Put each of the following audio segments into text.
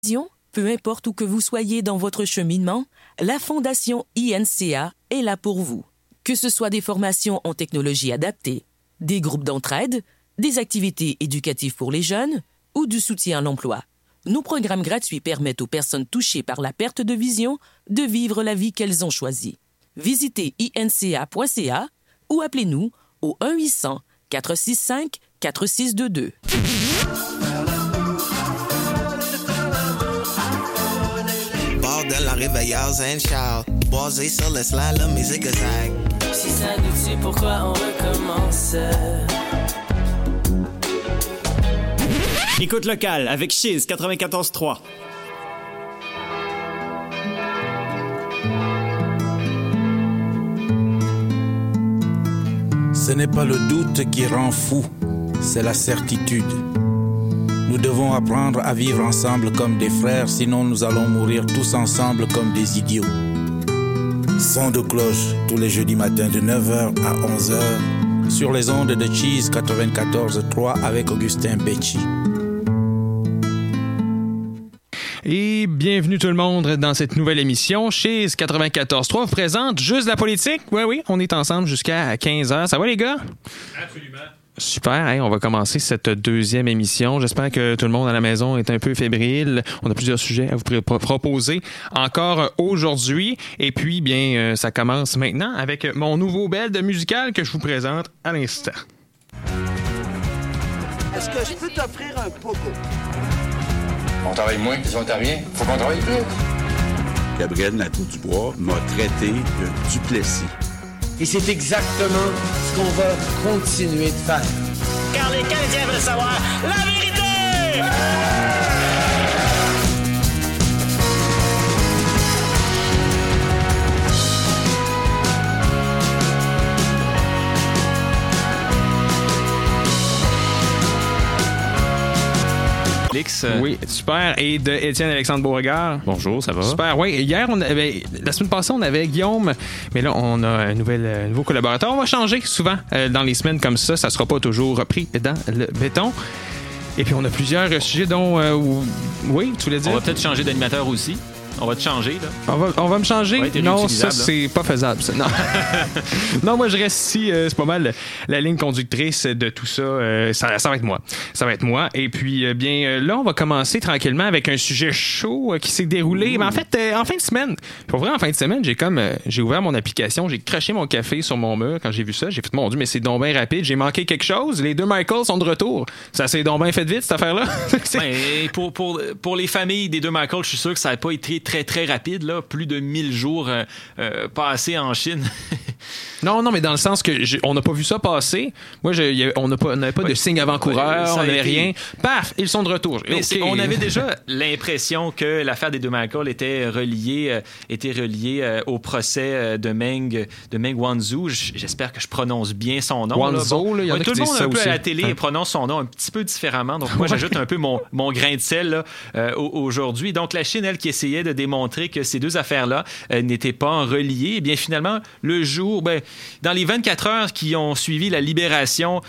Peu importe où que vous soyez dans votre cheminement, la Fondation INCA est là pour vous. Que ce soit des formations en technologie adaptée, des groupes d'entraide, des activités éducatives pour les jeunes ou du soutien à l'emploi. Nos programmes gratuits permettent aux personnes touchées par la perte de vision de vivre la vie qu'elles ont choisie. Visitez inca.ca ou appelez-nous au 1-800-465-4622. De la réveilleuse and Charles, basé sur le slalom et zigzag. Si ça nous tue, pourquoi on recommence? Écoute locale avec Chiz 94.3. Ce n'est pas le doute qui rend fou, c'est la certitude. Nous devons apprendre à vivre ensemble comme des frères, sinon nous allons mourir tous ensemble comme des idiots. Son de cloche tous les jeudis matins de 9h à 11h sur les ondes de Cheese 94.3 avec Augustin Becci. Et bienvenue tout le monde dans cette nouvelle émission. Cheese 94.3 vous présente Juste la politique. Oui, on est ensemble jusqu'à 15h. Ça va les gars? Absolument. Super, on va commencer cette deuxième émission. J'espère que tout le monde à la maison est un peu fébrile. On a plusieurs sujets à vous proposer encore aujourd'hui. Et puis, bien, ça commence maintenant avec mon nouveau bed musical que je vous présente à l'instant. Est-ce que je peux t'offrir un pogo? On travaille moins que les Ontariens. Faut qu'on travaille plus. Gabriel Nadeau-Dubois m'a traité de Duplessis. Et c'est exactement ce qu'on va continuer de faire. Car les Canadiens veulent savoir la vérité! Oui, super. Et de Étienne-Alexandre Beauregard. Bonjour, ça va? Super, oui. Hier, la semaine passée, on avait Guillaume, mais là, on a un nouveau collaborateur. On va changer souvent dans les semaines comme ça. Ça ne sera pas toujours repris dans le béton. Et puis, on a plusieurs sujets dont... oui, tu voulais dire? On va peut-être changer d'animateur aussi. On va te changer, là. On va me changer? Ouais, non, ça, c'est pas faisable, ça. Non. Non, moi, je reste ici. C'est pas mal la ligne conductrice de tout ça. Ça va être moi. Ça va être moi. Et puis, bien, là, on va commencer tranquillement avec un sujet chaud qui s'est déroulé. Mais en fait, en fin de semaine, pour vrai, en fin de semaine, j'ai ouvert mon application, j'ai craché mon café sur mon mur quand j'ai vu ça. J'ai fait, mon Dieu, mais c'est donc bien rapide. J'ai manqué quelque chose. Les deux Michael sont de retour. Ça s'est donc bien fait vite, cette affaire-là. Ben, pour les familles des deux Michael, je suis sûr que ça n'a pas été très, très rapide, là. Plus de 1000 jours passés en Chine. Non, mais dans le sens que on n'a pas vu ça passer. Moi, on n'avait pas de signe avant-coureur, on n'avait rien. Paf, ils sont de retour. Mais okay. On avait déjà l'impression que l'affaire des deux Michael était reliée au procès de Meng Wanzhou. J'espère que je prononce bien son nom. Wanzhou, là, tout le monde un peu aussi. à la télé prononce son nom un petit peu différemment. Donc moi, j'ajoute un peu mon grain de sel là, aujourd'hui. Donc la Chine, elle, qui essayait de démontrer que ces deux affaires-là n'étaient pas reliées, eh bien finalement, le jour, dans les 24 heures qui ont suivi la libération,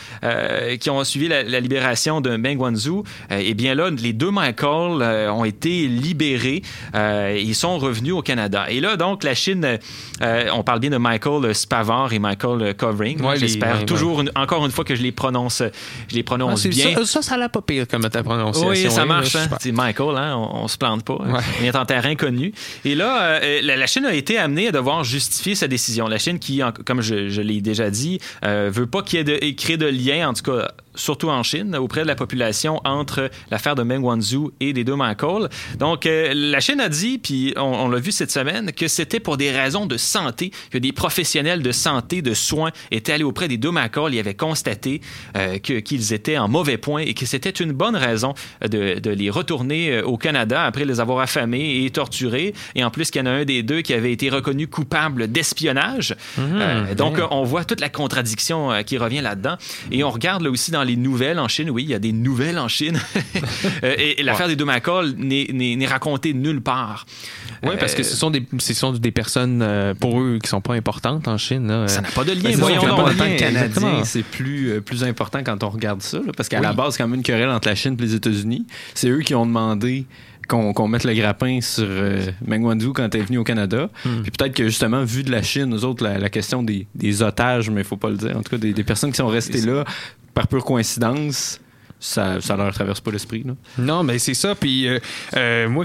de Meng Wanzhou, eh bien là, les deux Michael ont été libérés. Ils sont revenus au Canada. Et là, donc, la Chine, on parle bien de Michael Spavor et Michael Covering. Ouais, j'espère encore une fois que je les prononce bien. Ça l'a pas pire comme ta prononciation. Oui, ça marche. C'est Michael, hein, on se plante pas. Ouais. On est en terrain connu. Et là, la Chine a été amenée à devoir justifier sa décision. La Chine qui, comme je l'ai déjà dit, veut pas qu'il y ait créé de lien, en tout cas surtout en Chine, auprès de la population entre l'affaire de Meng Wanzhou et des deux Michael. Donc, la Chine a dit, puis on l'a vu cette semaine, que c'était pour des raisons de santé, que des professionnels de santé, de soins étaient allés auprès des deux Michael et avaient constaté qu'ils étaient en mauvais point et que c'était une bonne raison de les retourner au Canada après les avoir affamés et torturés. Et en plus, qu'il y en a un des deux qui avait été reconnu coupable d'espionnage. Donc, on voit toute la contradiction qui revient là-dedans. Et on regarde là aussi dans les nouvelles en Chine. Oui, il y a des nouvelles en Chine. Et l'affaire des deux Michael n'est racontée nulle part. Oui, parce que ce sont des personnes, pour eux, qui ne sont pas importantes en Chine. Là. Ça n'a pas de lien. Voyons donc. En tant que Canadien, c'est plus important quand on regarde ça. Là, parce qu'à la base, c'est quand même une querelle entre la Chine et les États-Unis. C'est eux qui ont demandé qu'on mette le grappin sur Meng Wanzhou quand elle est venue au Canada. Puis peut-être que justement, vu de la Chine, nous autres, la question des otages, mais il faut pas le dire, en tout cas des personnes qui sont restées là par pure coïncidence, ça leur traverse pas l'esprit. Là. Non, mais c'est ça. Puis moi,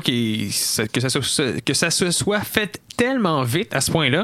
que ça se soit fait tellement vite à ce point-là,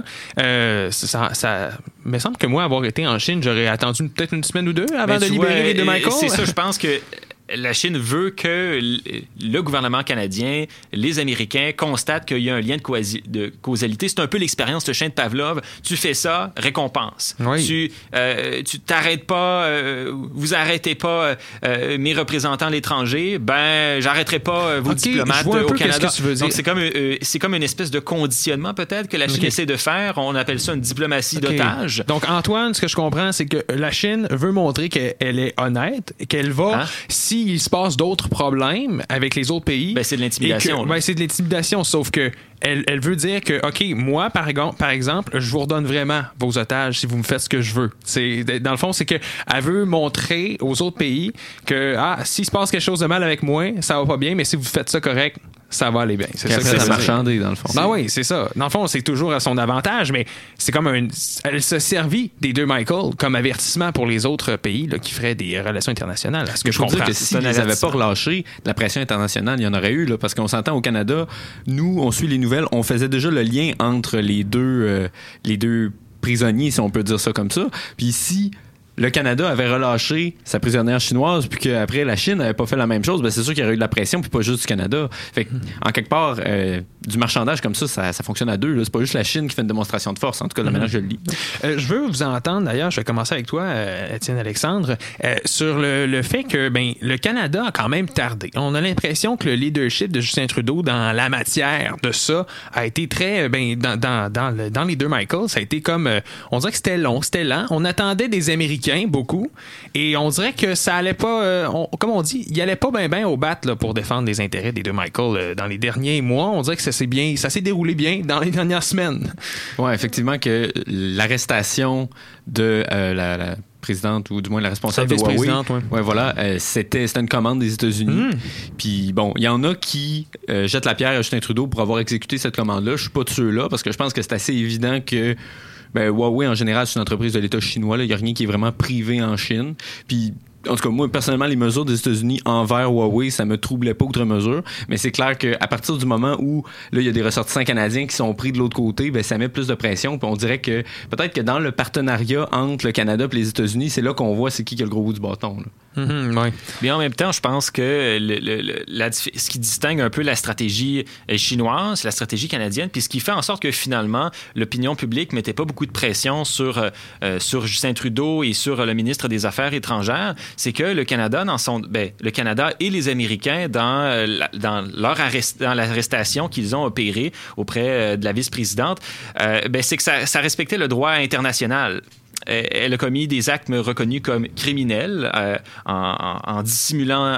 ça me semble que moi, avoir été en Chine, j'aurais attendu peut-être une semaine ou deux avant de libérer les deux Michael. C'est ça, je pense que la Chine veut que le gouvernement canadien, les Américains constatent qu'il y a un lien de causalité. C'est un peu l'expérience de chien de Pavlov. Tu fais ça, récompense. Oui. Tu t'arrêtes pas, vous arrêtez pas mes représentants à l'étranger, ben j'arrêterai pas vos diplomates au Canada. Que tu veux dire. Donc c'est comme une espèce de conditionnement peut-être que la Chine essaie de faire. On appelle ça une diplomatie d'otages. Donc Antoine, ce que je comprends, c'est que la Chine veut montrer qu'elle est honnête, qu'elle va s'il se passe d'autres problèmes avec les autres pays. Ben, c'est de l'intimidation. C'est de l'intimidation, sauf que elle veut dire que, OK, moi, par exemple, je vous redonne vraiment vos otages si vous me faites ce que je veux. Dans le fond, c'est qu'elle veut montrer aux autres pays que, s'il se passe quelque chose de mal avec moi, ça va pas bien, mais si vous faites ça correct, ça va aller bien. C'est ça que ça marchandé, dans le fond. Ben oui, c'est ça. Dans le fond, c'est toujours à son avantage, mais c'est comme elle se servit des deux Michael comme avertissement pour les autres pays là, qui feraient des relations internationales. À ce que je comprends. Dire que s'ils les avaient pas relâchés, la pression internationale, il y en aurait eu, là, parce qu'on s'entend au Canada, nous, on suit les nouvelles, on faisait déjà le lien entre les deux prisonniers, si on peut dire ça comme ça. Puis ici, le Canada avait relâché sa prisonnière chinoise, puis qu'après, la Chine n'avait pas fait la même chose, ben c'est sûr qu'il y aurait eu de la pression, puis pas juste du Canada. Fait en quelque part, du marchandage comme ça fonctionne à deux. Là. C'est pas juste la Chine qui fait une démonstration de force, en tout cas, de la manière que je le lis. Je veux vous entendre, d'ailleurs, je vais commencer avec toi, Étienne Alexandre, sur le fait que le Canada a quand même tardé. On a l'impression que le leadership de Justin Trudeau dans la matière de ça a été très... dans les deux Michael, ça a été comme... on dirait que c'était long, c'était lent. On attendait des Américains beaucoup, et on dirait que ça allait pas, comme on dit, il allait pas bien au bat là, pour défendre les intérêts des deux Michael dans les derniers mois. On dirait que ça s'est déroulé bien dans les dernières semaines. Ouais, effectivement que l'arrestation de la présidente, ou du moins la responsable de Huawei. Ouais, voilà, c'était une commande des États-Unis. Puis bon, il y en a qui jettent la pierre à Justin Trudeau pour avoir exécuté cette commande-là. Je suis pas de ceux-là, parce que je pense que c'est assez évident que Huawei, en général, c'est une entreprise de l'État chinois. Il n'y a rien qui est vraiment privé en Chine. Puis, en tout cas, moi, personnellement, les mesures des États-Unis envers Huawei, ça me troublait pas outre mesure. Mais c'est clair qu'à partir du moment où là, il y a des ressortissants canadiens qui sont pris de l'autre côté, ça met plus de pression. Puis on dirait que peut-être que dans le partenariat entre le Canada et les États-Unis, c'est là qu'on voit c'est qui a le gros bout du bâton. Là. Ouais. Mais en même temps, je pense que ce qui distingue un peu la stratégie chinoise, la stratégie canadienne, puis ce qui fait en sorte que finalement, l'opinion publique mettait pas beaucoup de pression sur Justin Trudeau et sur le ministre des Affaires étrangères, c'est que le Canada, le Canada et les Américains, dans l'arrestation qu'ils ont opérée auprès de la vice-présidente, c'est que ça respectait le droit international. Elle a commis des actes reconnus comme criminels en dissimulant,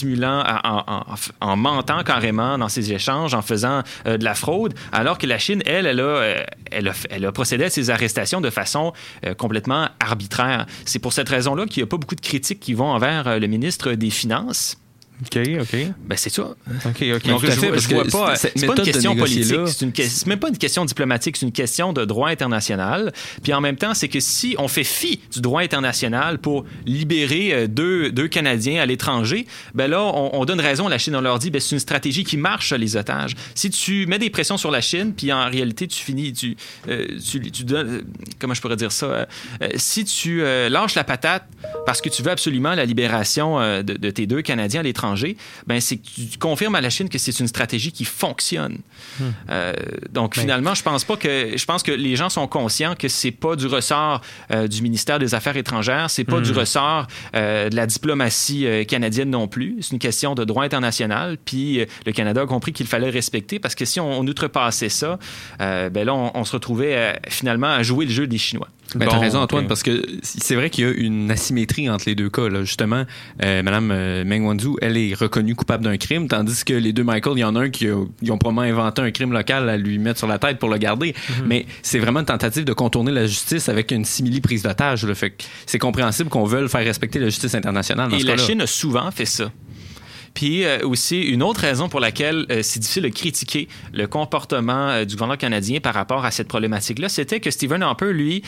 en mentant carrément dans ses échanges, en faisant de la fraude, alors que la Chine, elle a procédé à ces arrestations de façon complètement arbitraire. C'est pour cette raison-là qu'il n'y a pas beaucoup de critiques qui vont envers le ministre des Finances. OK. C'est ça. OK. Donc, je vois pas. C'est pas une question politique. C'est même pas une question diplomatique. C'est une question de droit international. Puis en même temps, c'est que si on fait fi du droit international pour libérer deux Canadiens à l'étranger, là, on donne raison à la Chine. On leur dit, c'est une stratégie qui marche, les otages. Si tu mets des pressions sur la Chine, puis en réalité, tu donnes... Comment je pourrais dire ça? Si tu lâches la patate parce que tu veux absolument la libération de tes deux Canadiens à l'étranger, c'est que tu confirmes à la Chine que c'est une stratégie qui fonctionne. Donc, finalement, je pense que les gens sont conscients que c'est pas du ressort du ministère des Affaires étrangères, c'est pas du ressort de la diplomatie canadienne non plus. C'est une question de droit international. Puis, le Canada a compris qu'il fallait respecter, parce que si on outrepassait ça, là, on se retrouvait finalement à jouer le jeu des Chinois. T'as raison, Antoine, parce que c'est vrai qu'il y a une asymétrie entre les deux cas. Là. Justement, Mme Meng Wanzhou, elle est reconnue coupable d'un crime, tandis que les deux Michael, il y en a un qui ils ont probablement inventé un crime local à lui mettre sur la tête pour le garder. Mais c'est vraiment une tentative de contourner la justice avec une simili-prise d'otage. Là. Fait que c'est compréhensible qu'on veuille faire respecter la justice internationale dans ce cas-là. Et la Chine a souvent fait ça. Puis aussi, une autre raison pour laquelle c'est difficile de critiquer le comportement du gouvernement canadien par rapport à cette problématique-là, c'était que Stephen Harper, lui,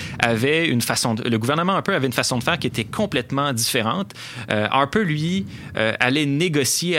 le gouvernement Harper avait une façon de faire qui était complètement différente. Harper, lui, allait négocier,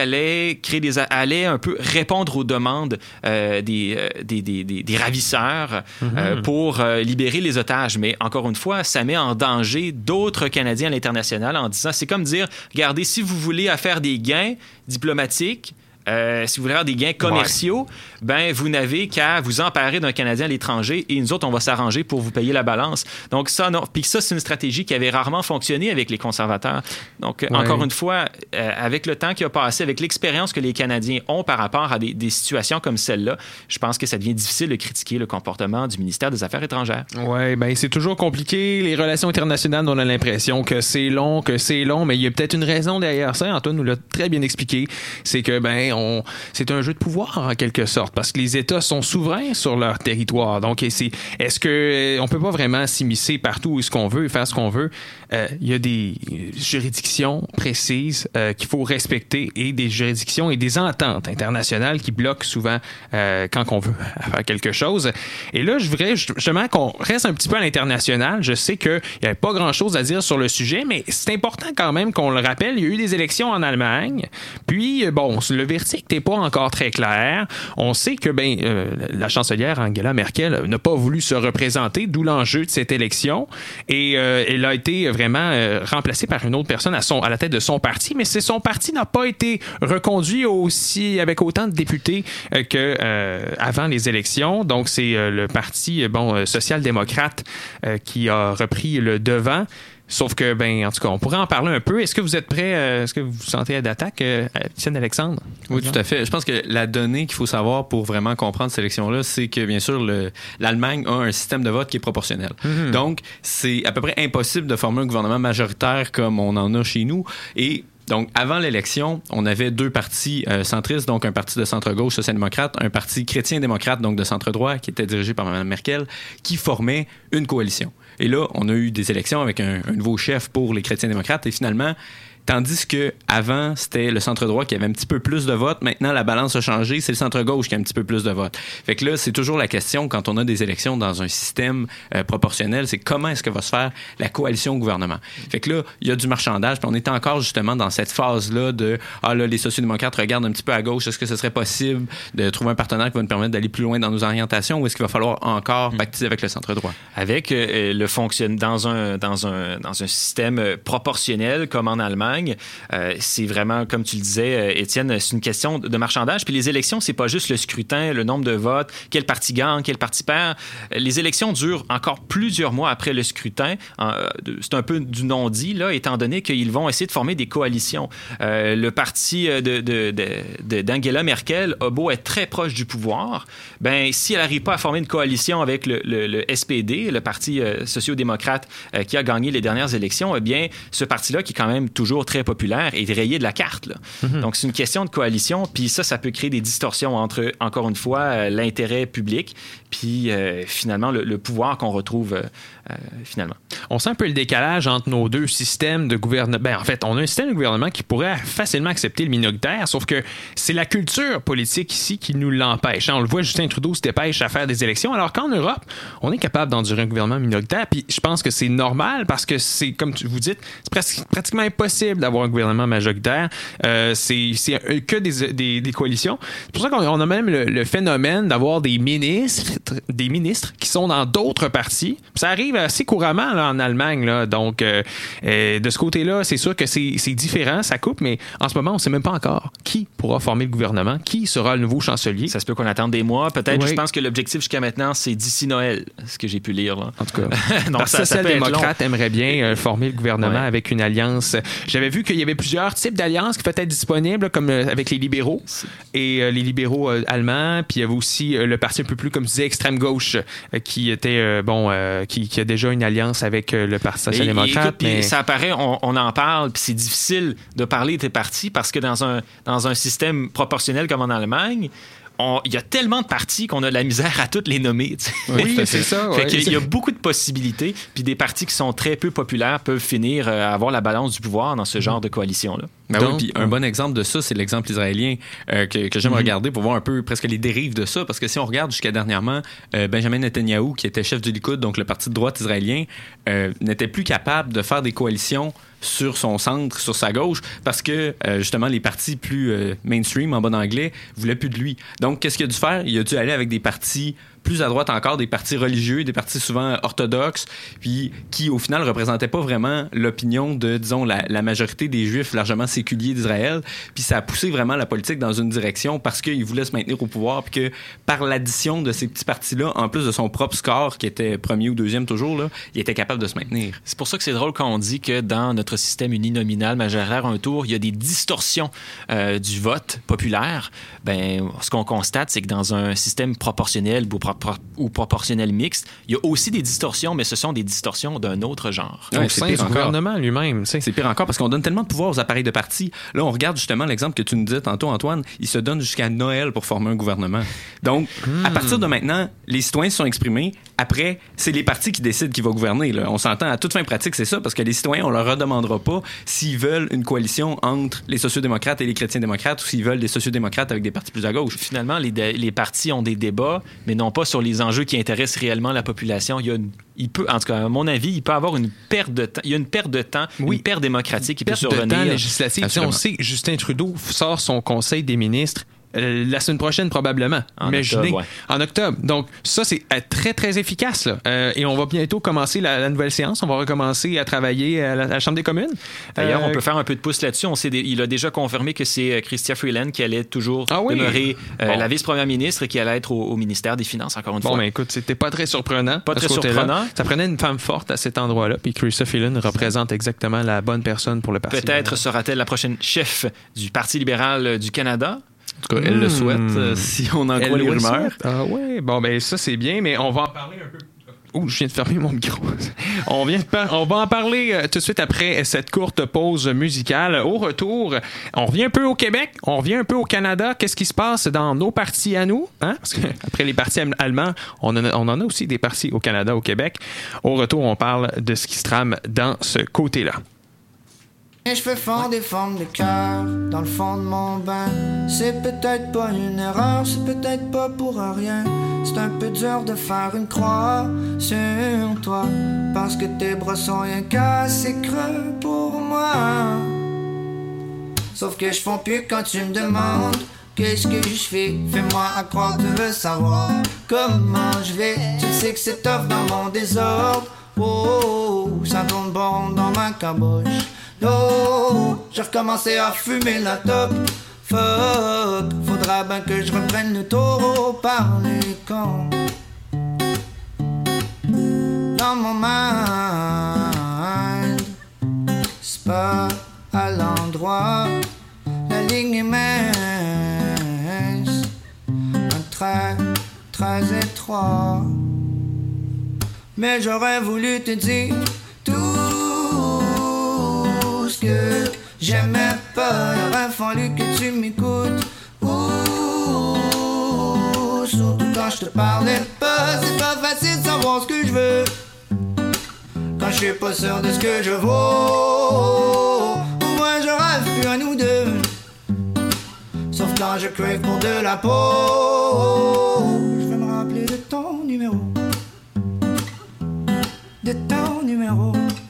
allait un peu répondre aux demandes des ravisseurs pour libérer les otages. Mais encore une fois, ça met en danger d'autres Canadiens à l'international en disant, c'est comme dire, regardez, si vous voulez faire des gains diplomatiques, si vous voulez avoir des gains commerciaux, ben vous n'avez qu'à vous emparer d'un Canadien à l'étranger et nous autres, on va s'arranger pour vous payer la balance. Donc ça, non. Puis ça, c'est une stratégie qui avait rarement fonctionné avec les conservateurs. Donc, encore une fois, avec le temps qui a passé, avec l'expérience que les Canadiens ont par rapport à des situations comme celle-là, je pense que ça devient difficile de critiquer le comportement du ministère des Affaires étrangères. Oui, ben c'est toujours compliqué. Les relations internationales, on a l'impression que c'est long, mais il y a peut-être une raison derrière ça. Antoine nous l'a très bien expliqué. C'est que, c'est un jeu de pouvoir en quelque sorte parce que les États sont souverains sur leur territoire. Donc, est-ce que on peut pas vraiment s'immiscer partout où ce qu'on veut et faire ce qu'on veut? Il y a des juridictions précises qu'il faut respecter et des juridictions et des ententes internationales qui bloquent souvent quand on veut faire quelque chose. Et là, je voudrais justement qu'on reste un petit peu à l'international. Je sais qu'il n'y avait pas grand-chose à dire sur le sujet, mais c'est important quand même qu'on le rappelle. Il y a eu des élections en Allemagne. Puis, le verdict n'est pas encore très clair. On sait que la chancelière Angela Merkel n'a pas voulu se représenter, d'où l'enjeu de cette élection. Et elle a été vraiment remplacée par une autre personne à la tête de son parti, mais son parti n'a pas été reconduit aussi avec autant de députés qu'avant les élections. Donc, c'est le parti social-démocrate qui a repris le devant. Sauf que, en tout cas, on pourrait en parler un peu. Est-ce que vous êtes prêts? Est-ce que vous vous sentez d'attaque, Étienne Alexandre? Oui, tout à fait. Je pense que la donnée qu'il faut savoir pour vraiment comprendre cette élection-là, c'est que, bien sûr, l'Allemagne a un système de vote qui est proportionnel. Mm-hmm. Donc, c'est à peu près impossible de former un gouvernement majoritaire comme on en a chez nous. Et donc, avant l'élection, on avait deux partis centristes, donc un parti de centre-gauche social-démocrate, un parti chrétien-démocrate, donc de centre-droit, qui était dirigé par Mme Merkel, qui formait une coalition. Et là, on a eu des élections avec un nouveau chef pour les chrétiens-démocrates et finalement, tandis que avant c'était le centre-droit qui avait un petit peu plus de votes. Maintenant, la balance a changé. C'est le centre-gauche qui a un petit peu plus de votes. Fait que là, c'est toujours la question quand on a des élections dans un système proportionnel, c'est comment est-ce que va se faire la coalition au gouvernement. Fait que là, il y a du marchandage. Puis on est encore justement dans cette phase-là de les sociaux-démocrates regardent un petit peu à gauche. Est-ce que ce serait possible de trouver un partenaire qui va nous permettre d'aller plus loin dans nos orientations ou est-ce qu'il va falloir encore pactiser avec le centre-droit? Avec dans un système proportionnel comme en Allemagne, c'est vraiment, comme tu le disais, Étienne, c'est une question de marchandage. Puis les élections, c'est pas juste le scrutin, le nombre de votes, quel parti gagne, quel parti perd. Les élections durent encore plusieurs mois après le scrutin. C'est un peu du non-dit, là, étant donné qu'ils vont essayer de former des coalitions. Le parti d'Angela Merkel a beau être très proche du pouvoir, si elle n'arrive pas à former une coalition avec le SPD, le parti socio-démocrate qui a gagné les dernières élections, ce parti-là, qui est quand même toujours très populaire, est rayé de la carte. Là. Mm-hmm. Donc, c'est une question de coalition, puis ça peut créer des distorsions entre, encore une fois, l'intérêt public, puis finalement, le pouvoir qu'on retrouve finalement. On sent un peu le décalage entre nos deux systèmes de gouvernement. En fait, on a un système de gouvernement qui pourrait facilement accepter le minoritaire, sauf que c'est la culture politique ici qui nous l'empêche. On le voit, Justin Trudeau se dépêche à faire des élections, alors qu'en Europe, on est capable d'endurer un gouvernement minoritaire, puis je pense que c'est normal parce que c'est, comme vous dites, c'est pratiquement impossible d'avoir un gouvernement majoritaire. C'est que des coalitions. C'est pour ça qu'on a même le phénomène d'avoir des ministres qui sont dans d'autres partis. Ça arrive assez couramment là, en Allemagne. Là. Donc, de ce côté-là, c'est sûr que c'est différent, ça coupe, mais en ce moment, on ne sait même pas encore qui pourra former le gouvernement, qui sera le nouveau chancelier. Ça se peut qu'on attende des mois. Peut-être, oui. Je pense que l'objectif jusqu'à maintenant, c'est d'ici Noël, ce que j'ai pu lire. Là. En tout cas, donc, parce que le social-démocrate aimerait bien former le gouvernement avec une alliance. J'avais vu qu'il y avait plusieurs types d'alliances qui peuvent être disponibles, comme avec les libéraux et les libéraux allemands. Puis il y avait aussi le parti un peu plus, comme tu disais, extrême gauche, qui était qui a déjà une alliance avec le Parti social-démocrate. Mais ça apparaît, on en parle, puis c'est difficile de parler des partis parce que dans un système proportionnel comme en Allemagne, il y a tellement de partis qu'on a de la misère à toutes les nommer. Oui, c'est ça. Fait qu'il y a beaucoup de possibilités, puis des partis qui sont très peu populaires peuvent finir à avoir la balance du pouvoir dans ce genre de coalition-là. Ben oui, puis un bon exemple de ça, c'est l'exemple israélien que j'aime regarder pour voir un peu presque les dérives de ça. Parce que si on regarde jusqu'à dernièrement, Benjamin Netanyahou, qui était chef du Likoud, donc le parti de droite israélien, n'était plus capable de faire des coalitions sur son centre, sur sa gauche, parce que justement les partis plus mainstream, en bon anglais, voulaient plus de lui. Donc qu'est-ce qu'il a dû faire? Il a dû aller avec des partis plus à droite encore, des partis religieux, des partis souvent orthodoxes, puis qui au final représentaient pas vraiment l'opinion de, disons, la majorité des Juifs largement séculiers d'Israël. Puis ça a poussé vraiment la politique dans une direction parce qu'ils voulaient se maintenir au pouvoir, puis que par l'addition de ces petits partis-là, en plus de son propre score qui était premier ou deuxième toujours, là, il était capable de se maintenir. C'est pour ça que c'est drôle quand on dit que dans notre système uninominal majoritaire un tour, il y a des distorsions du vote populaire. Ben, ce qu'on constate, c'est que dans un système proportionnel ou proportionnel mixte, il y a aussi des distorsions, mais ce sont des distorsions d'un autre genre. Ouais, c'est pire du gouvernement lui-même. C'est pire encore parce qu'on donne tellement de pouvoir aux appareils de parti. Là, on regarde justement l'exemple que tu nous disais tantôt, Antoine. Ils se donnent jusqu'à Noël pour former un gouvernement. Donc, à partir de maintenant, les citoyens se sont exprimés. Après, c'est les partis qui décident qui va gouverner. Là. On s'entend à toute fin pratique, c'est ça, parce que les citoyens, on leur redemandera pas s'ils veulent une coalition entre les sociodémocrates et les chrétiens-démocrates ou s'ils veulent des sociodémocrates avec des partis plus à gauche. Finalement, les partis ont des débats, mais non pas sur les enjeux qui intéressent réellement la population. Il peut, en tout cas, à mon avis, il peut avoir une perte de temps. Il y a une perte de temps, une perte démocratique qui peut survenir. Une perte de temps législative. On sait que Justin Trudeau sort son conseil des ministres la semaine prochaine, probablement. Imaginez. En octobre. Donc, ça, c'est très, très efficace. Là. Et on va bientôt commencer la nouvelle séance. On va recommencer à travailler à la Chambre des communes. D'ailleurs, on peut faire un peu de pouce là-dessus. Il a déjà confirmé que c'est Chrystia Freeland qui allait toujours demeurer la vice-première ministre et qui allait être au ministère des Finances, encore une fois. Bon, mais écoute, c'était pas très surprenant. Pas très surprenant. Ça prenait une femme forte à cet endroit-là. Puis Chrystia Freeland représente exactement la bonne personne pour le Parti libéral. Peut-être sera-t-elle la prochaine chef du Parti libéral du Canada. En tout cas, elle le souhaite, si on en croit les rumeurs. Ah oui, bon, ben ça, c'est bien, mais on va en parler un peu. Oh, je viens de fermer mon micro. On va en parler tout de suite après cette courte pause musicale. Au retour, on revient un peu au Québec, on revient un peu au Canada. Qu'est-ce qui se passe dans nos partis à nous? Hein? Parce qu'après les partis allemands, on en a aussi des partis au Canada, au Québec. Au retour, on parle de ce qui se trame dans ce côté-là. Mes cheveux font des formes de cœur dans le fond de mon bain. C'est peut-être pas une erreur, c'est peut-être pas pour rien. C'est un peu dur de faire une croix sur toi, parce que tes bras sont rien qu'assez creux pour moi. Sauf que je fonds plus quand tu me demandes qu'est-ce que je fais. Fais-moi à croire que tu veux savoir comment je vais. Tu sais que c'est tough dans mon désordre. Oh, ça tourne bon dans ma caboche. Oh, j'ai recommencé à fumer la top. Fuck, faudra bien que je reprenne le taureau par les cornes. Dans mon mind, c'est pas à l'endroit. La ligne est mince, un trait très étroit. Mais j'aurais voulu te dire ce que j'aimais pas, il aurait fallu que tu m'écoutes. Surtout quand je te parlais pas, c'est pas facile de savoir ce que je veux quand je suis pas sûr de ce que je vaux. Moi je rêve plus à nous deux, sauf quand je crave pour de la peau. Je vais me rappeler de ton numéro, de ton numéro.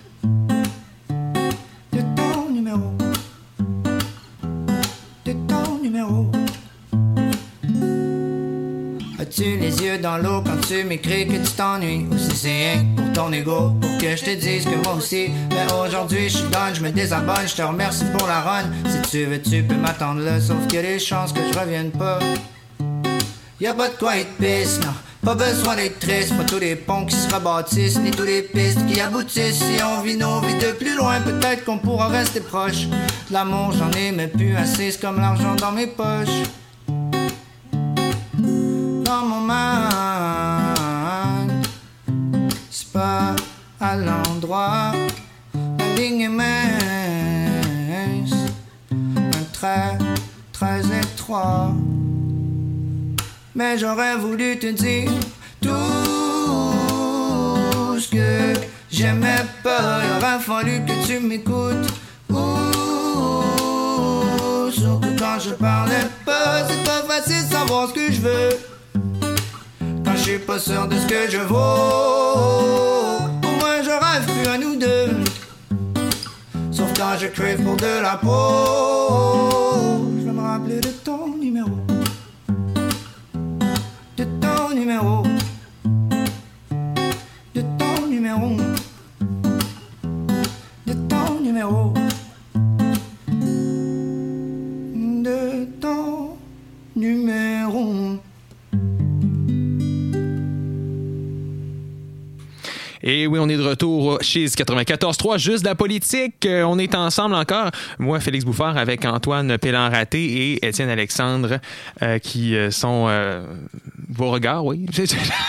As-tu les yeux dans l'eau quand tu m'écris que tu t'ennuies? Ou si c'est rien pour ton ego, pour que je te dise que moi aussi. Mais aujourd'hui je suis done, je me désabonne, je te remercie pour la run. Si tu veux tu peux m'attendre là, sauf qu'il y a des chances que je revienne pas. Y'a pas de quoi être pisse, non. Pas besoin d'être triste, pas tous les ponts qui se rebâtissent, ni tous les pistes qui aboutissent. Si on vit nos vies de plus loin, peut-être qu'on pourra rester proche. L'amour j'en ai mais plus assez, c'est comme l'argent dans mes poches. Dans mon mind, c'est pas à l'endroit. La ligne est mince, un trait très étroit. Mais j'aurais voulu te dire tout ce que j'aimais pas. Il aurait fallu que tu m'écoutes. je parlais pas, c'est pas facile de savoir ce que je veux. Quand je suis pas sûr de ce que je vaux, au moins je rêve plus à nous deux. Sauf quand je crève pour de la peau. Je vais me rappeler de ton numéro. De ton numéro. De ton numéro. De ton numéro. De ton numéro. Et oui, on est de retour chez 94.3, juste de la politique. On est ensemble encore. Moi, Félix Bouffard, avec Antoine Pélan-Raté et Étienne Alexandre, qui sont vos regards, oui. Hey,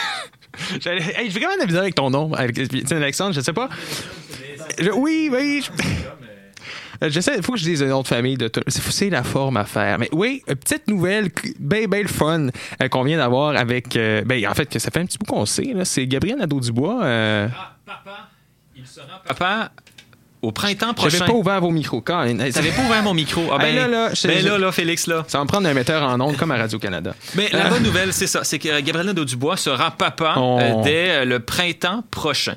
je vais quand même aviser avec ton nom, avec Étienne Alexandre, je sais pas. Oui. J'essaie, il faut que je dise une autre famille de tout. C'est la forme à faire. Mais oui, petite nouvelle, bien fun qu'on vient d'avoir avec. En fait, ça fait un petit bout qu'on sait. Là, c'est Gabriel Nadeau-Dubois. Papa, il sera papa au printemps prochain. J'avais pas ouvert vos micros. T'avais pas ouvert mon micro. Ah ben, là, Félix, là. Ça va me prendre un metteur en ondes comme à Radio-Canada. Mais la bonne nouvelle, c'est ça. C'est que Gabriel Nadeau-Dubois sera papa dès le printemps prochain.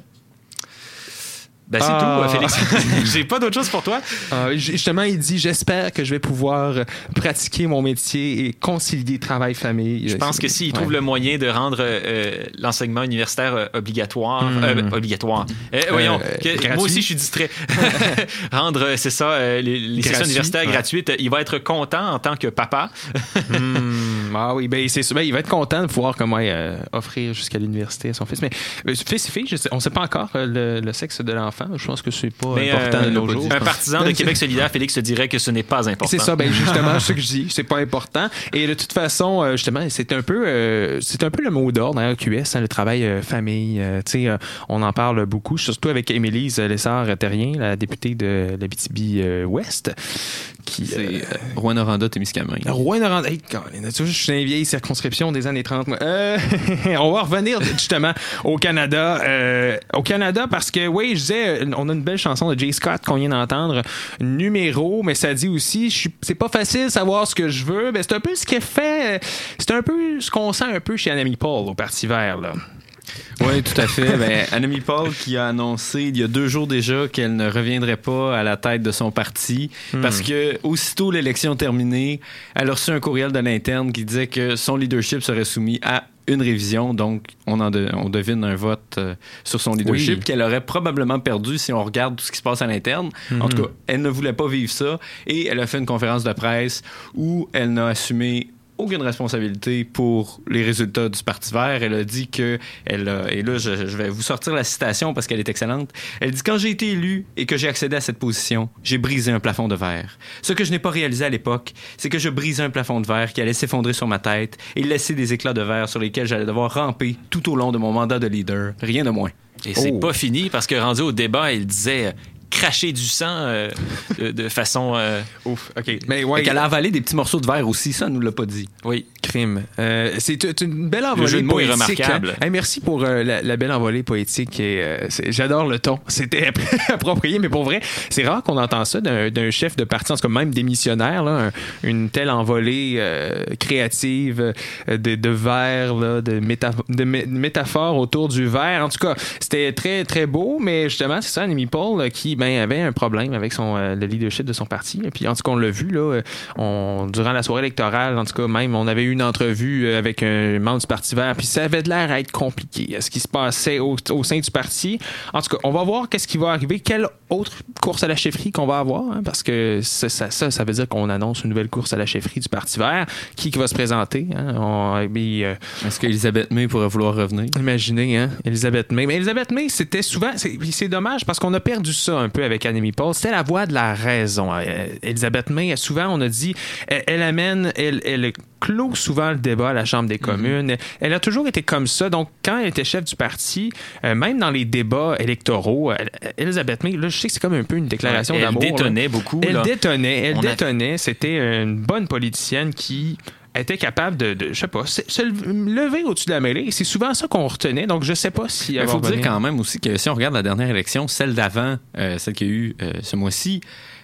Ben, c'est tout, Félix. J'ai pas d'autre chose pour toi. Justement, il dit « J'espère que je vais pouvoir pratiquer mon métier et concilier travail-famille. » Je pense que s'il trouve le moyen de rendre l'enseignement universitaire obligatoire... voyons, moi aussi, je suis distrait. Rendre, c'est ça, les sessions universitaires gratuites. Il va être content en tant que papa. Ah oui, ben c'est sûr. Ben, il va être content de pouvoir offrir jusqu'à l'université à son fils. Mais fils et fille, on ne sait pas encore le sexe de l'enfant. Je pense que c'est pas important de nos jours. Un partisan de Québec solidaire, Félix, te dirait que ce n'est pas important. C'est ça, justement, c'est ce que je dis. C'est pas important. Et de toute façon, justement, c'est un peu le mot d'ordre à QS, le travail famille. On en parle beaucoup, surtout avec Émilise Lessard-Terrien, la députée de l'Abitibi-Ouest. C'est Rouyn-Noranda-Témiscamingue. Rouyn-Noranda, je suis dans les vieilles circonscriptions des années 30. On va revenir justement au Canada. Parce que, oui, je disais, on a une belle chanson de Jay Scott qu'on vient d'entendre, Numéro, mais ça dit aussi, c'est pas facile de savoir ce que je veux. Ben, c'est un peu ce qu'elle fait, c'est un peu ce qu'on sent un peu chez Annamie Paul au Parti vert, là. Oui, tout à fait. Annamie Paul qui a annoncé il y a 2 jours déjà qu'elle ne reviendrait pas à la tête de son parti parce que aussitôt l'élection terminée, elle a reçu un courriel de l'interne qui disait que son leadership serait soumis à une révision, donc on devine un vote sur son leadership qu'elle aurait probablement perdu si on regarde tout ce qui se passe à l'interne. En tout cas, elle ne voulait pas vivre ça et elle a fait une conférence de presse où elle n'a assumé aucune responsabilité pour les résultats du Parti vert. Elle a dit que et là, je vais vous sortir la citation parce qu'elle est excellente. Elle dit « Quand j'ai été élue et que j'ai accédé à cette position, j'ai brisé un plafond de verre. Ce que je n'ai pas réalisé à l'époque, c'est que je brisais un plafond de verre qui allait s'effondrer sur ma tête et laisser des éclats de verre sur lesquels j'allais devoir ramper tout au long de mon mandat de leader. Rien de moins. » Et c'est pas fini parce que rendu au débat, il disait... cracher du sang de façon... Ouf, OK. Mais ouais, qu'elle a avalé des petits morceaux de verre aussi, ça, elle nous l'a pas dit. Oui. Crime. C'est une belle envolée. Le jeu de mots poétique, est remarquable. Hein? Hey, merci pour la belle envolée poétique. J'adore le ton. C'était approprié, mais pour vrai, c'est rare qu'on entend ça d'un chef de parti, en tout cas même démissionnaire, là, une telle envolée créative de vers, là, de métaphores autour du verre. En tout cas, c'était très, très beau, mais justement, c'est ça, Annamie Paul, qui avait un problème avec le leadership de son parti. Puis en tout cas, on l'a vu là, durant la soirée électorale, en tout cas même, on avait eu une entrevue avec un membre du Parti vert, puis ça avait de l'air à être compliqué, ce qui se passait au sein du parti. En tout cas, on va voir qu'est-ce qui va arriver, quelle autre course à la chefferie qu'on va avoir, hein, parce que ça veut dire qu'on annonce une nouvelle course à la chefferie du Parti vert. Qui va se présenter? Hein? Est-ce qu'Elisabeth May pourrait vouloir revenir? Imaginez, hein? Elisabeth May. Mais Elisabeth May, c'était souvent... C'est dommage parce qu'on a perdu ça un peu avec Annamie Paul. C'était la voix de la raison. Elisabeth May, souvent, on a dit, elle clôt souvent le débat à la Chambre des communes. Elle a toujours été comme ça. Donc, quand elle était chef du parti, même dans les débats électoraux, Elisabeth May, là, je sais que c'est comme un peu une déclaration d'amour. Elle détonnait beaucoup. Elle détonnait. C'était une bonne politicienne qui était capable de je sais pas, se lever au-dessus de la mêlée. Et c'est souvent ça qu'on retenait. Donc, je sais pas si... Il faut dire quand même aussi que si on regarde la dernière élection, celle d'avant, celle qu'il y a eu ce mois-ci,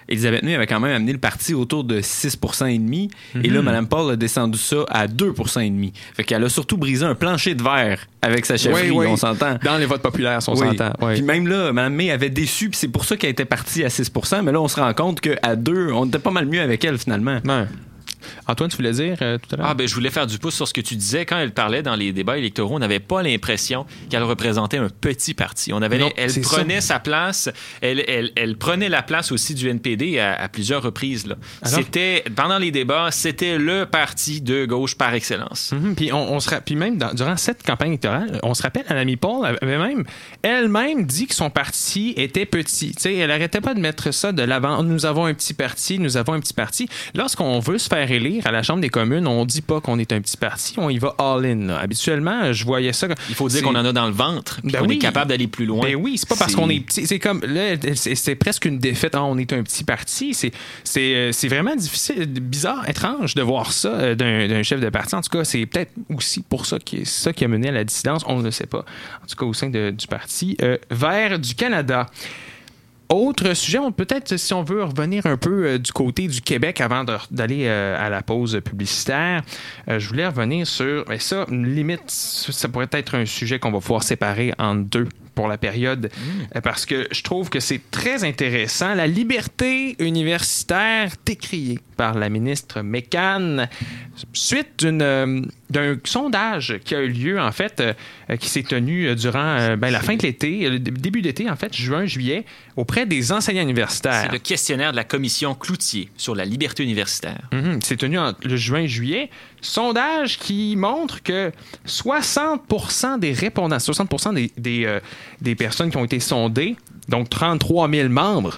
Elisabeth May avait quand même amené le parti autour de 6,5 %. Et là, Mme Paul a descendu ça à 2,5 %. Fait qu'elle a surtout brisé un plancher de verre avec sa chefferie, on s'entend. Dans les votes populaires, on s'entend. Puis même là, Mme May avait déçu, puis c'est pour ça qu'elle était partie à 6 %. Mais là, on se rend compte qu'à 2, on était pas mal mieux avec elle, finalement. Ouais. Antoine, tu voulais dire tout à l'heure? Je voulais faire du pouce sur ce que tu disais. Quand elle parlait dans les débats électoraux, on n'avait pas l'impression qu'elle représentait un petit parti. Elle prenait sa place. Elle prenait la place aussi du NPD à plusieurs reprises. Là. Pendant les débats, c'était le parti de gauche par excellence. Puis même durant cette campagne électorale, on se rappelle, Mme Paul avait elle-même dit que son parti était petit. T'sais, elle n'arrêtait pas de mettre ça de l'avant. Nous avons un petit parti. Lorsqu'on veut se faire élire à la Chambre des communes, on dit pas qu'on est un petit parti, on y va all-in. Là. Habituellement, je voyais ça. Il faut dire qu'on en a dans le ventre, qu'on est capable d'aller plus loin. Ben oui, c'est pas parce qu'on est petit. C'est comme là, c'est presque une défaite. On est un petit parti. C'est vraiment difficile, bizarre, étrange de voir ça d'un chef de parti. En tout cas, c'est peut-être aussi pour ça qui a mené à la dissidence. On ne le sait pas. En tout cas, au sein du parti Vert du Canada. Autre sujet, peut-être si on veut revenir un peu du côté du Québec avant d'aller à la pause publicitaire, je voulais revenir sur, mais ça, limite, ça pourrait être un sujet qu'on va pouvoir séparer en deux pour la période, parce que je trouve que c'est très intéressant. La liberté universitaire décriée par la ministre McCann suite d'un sondage qui a eu lieu, en fait, qui s'est tenu durant la fin de l'été, le début d'été, en fait, juin-juillet, auprès des enseignants universitaires. C'est le questionnaire de la commission Cloutier sur la liberté universitaire. C'est tenu le juin-juillet. Sondage qui montre que 60% des répondants, 60% des personnes qui ont été sondées, donc 33 000 membres,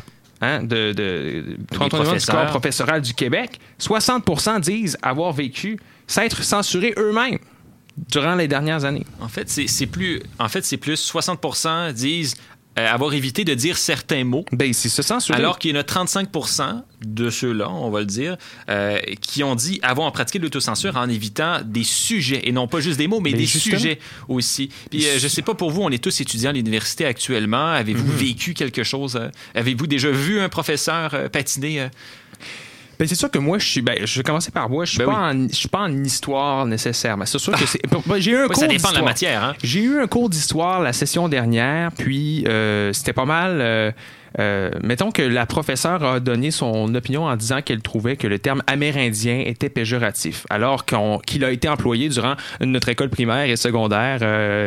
33 000 du corps professoral du Québec, 60% disent avoir vécu, s'être censurés eux-mêmes durant les dernières années. En fait, c'est plus 60% disent avoir évité de dire certains mots. Ben, c'est se censurer. Alors qu'il y en a 35% de ceux-là, on va le dire, qui ont dit avoir pratiqué l'autocensure en évitant des sujets, et non pas juste des mots, mais des sujets aussi. Puis je sais pas pour vous, on est tous étudiants à l'université actuellement. Avez-vous vécu quelque chose? Avez-vous déjà vu un professeur patiner? Ben, c'est sûr que moi, je vais commencer par moi. Je suis pas en histoire nécessairement. C'est sûr que c'est. J'ai eu un cours ça dépend d'histoire. de la matière. Hein? J'ai eu un cours d'histoire la session dernière, puis c'était pas mal. Mettons que la professeure a donné son opinion en disant qu'elle trouvait que le terme amérindien était péjoratif, alors qu'il a été employé durant notre école primaire et secondaire.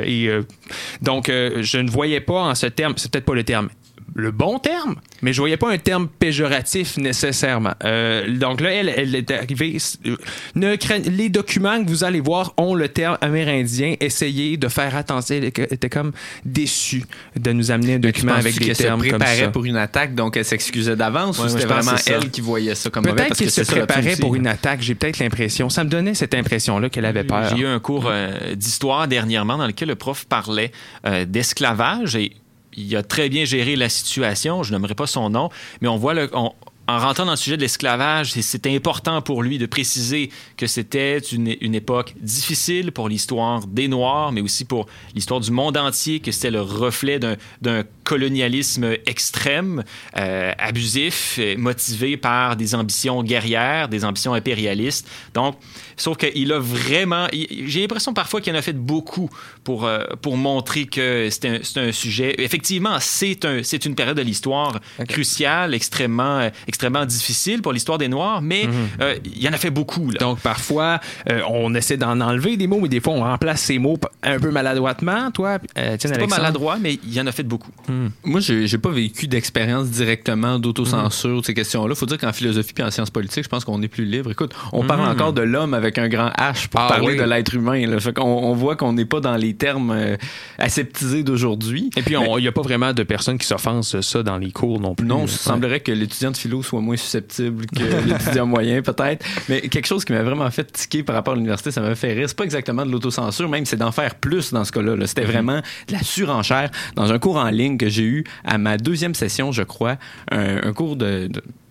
Donc, je ne voyais pas en ce terme, c'est peut-être pas le bon terme, mais je voyais pas un terme péjoratif nécessairement. Donc là, elle est arrivée. Les documents que vous allez voir ont le terme amérindien. Essayez de faire attention. Elle était comme déçue de nous amener un document avec des termes comme ça. Elle se préparait pour une attaque, donc elle s'excusait d'avance, ou c'était vraiment elle qui voyait ça comme mauvais? Peut-être qu'elle se préparait pour une attaque. J'ai peut-être l'impression. Ça me donnait cette impression-là qu'elle avait peur. J'ai eu un cours d'histoire dernièrement dans lequel le prof parlait d'esclavage et il a très bien géré la situation. Je n'aimerais pas son nom, mais on voit en rentrant dans le sujet de l'esclavage, c'était important pour lui de préciser que c'était une époque difficile pour l'histoire des Noirs, mais aussi pour l'histoire du monde entier, que c'était le reflet d'un colonialisme extrême, abusif, motivé par des ambitions guerrières, des ambitions impérialistes. Donc, sauf qu'il a vraiment... J'ai l'impression parfois qu'il en a fait beaucoup pour montrer que c'est un sujet... Effectivement, c'est une période de l'histoire cruciale, extrêmement difficile pour l'histoire des Noirs, mais il y en a fait beaucoup. Là. Donc, parfois, on essaie d'en enlever des mots, mais des fois, on remplace ces mots un peu maladroitement. Toi, c'est pas maladroit, mais il y en a fait beaucoup. Moi, j'ai pas vécu d'expérience directement d'autocensure de ces questions-là. Faut dire qu'en philosophie et en sciences politiques, je pense qu'on est plus libre. Écoute, on parle encore de l'homme avec un grand H pour parler de l'être humain. Là. Fait qu'on voit qu'on n'est pas dans les termes aseptisés d'aujourd'hui. Et puis, il n'y a pas vraiment de personnes qui s'offensent ça dans les cours non plus. Non, il semblerait que l'étudiant de philo soit moins susceptible que l'étudiant moyen, peut-être. Mais quelque chose qui m'a vraiment fait tiquer par rapport à l'université, ça m'a fait rire. C'est pas exactement de l'autocensure, même c'est d'en faire plus dans ce cas-là. Là. C'était vraiment de la surenchère. Dans un cours en ligne que j'ai eu à ma 2e session, je crois, un cours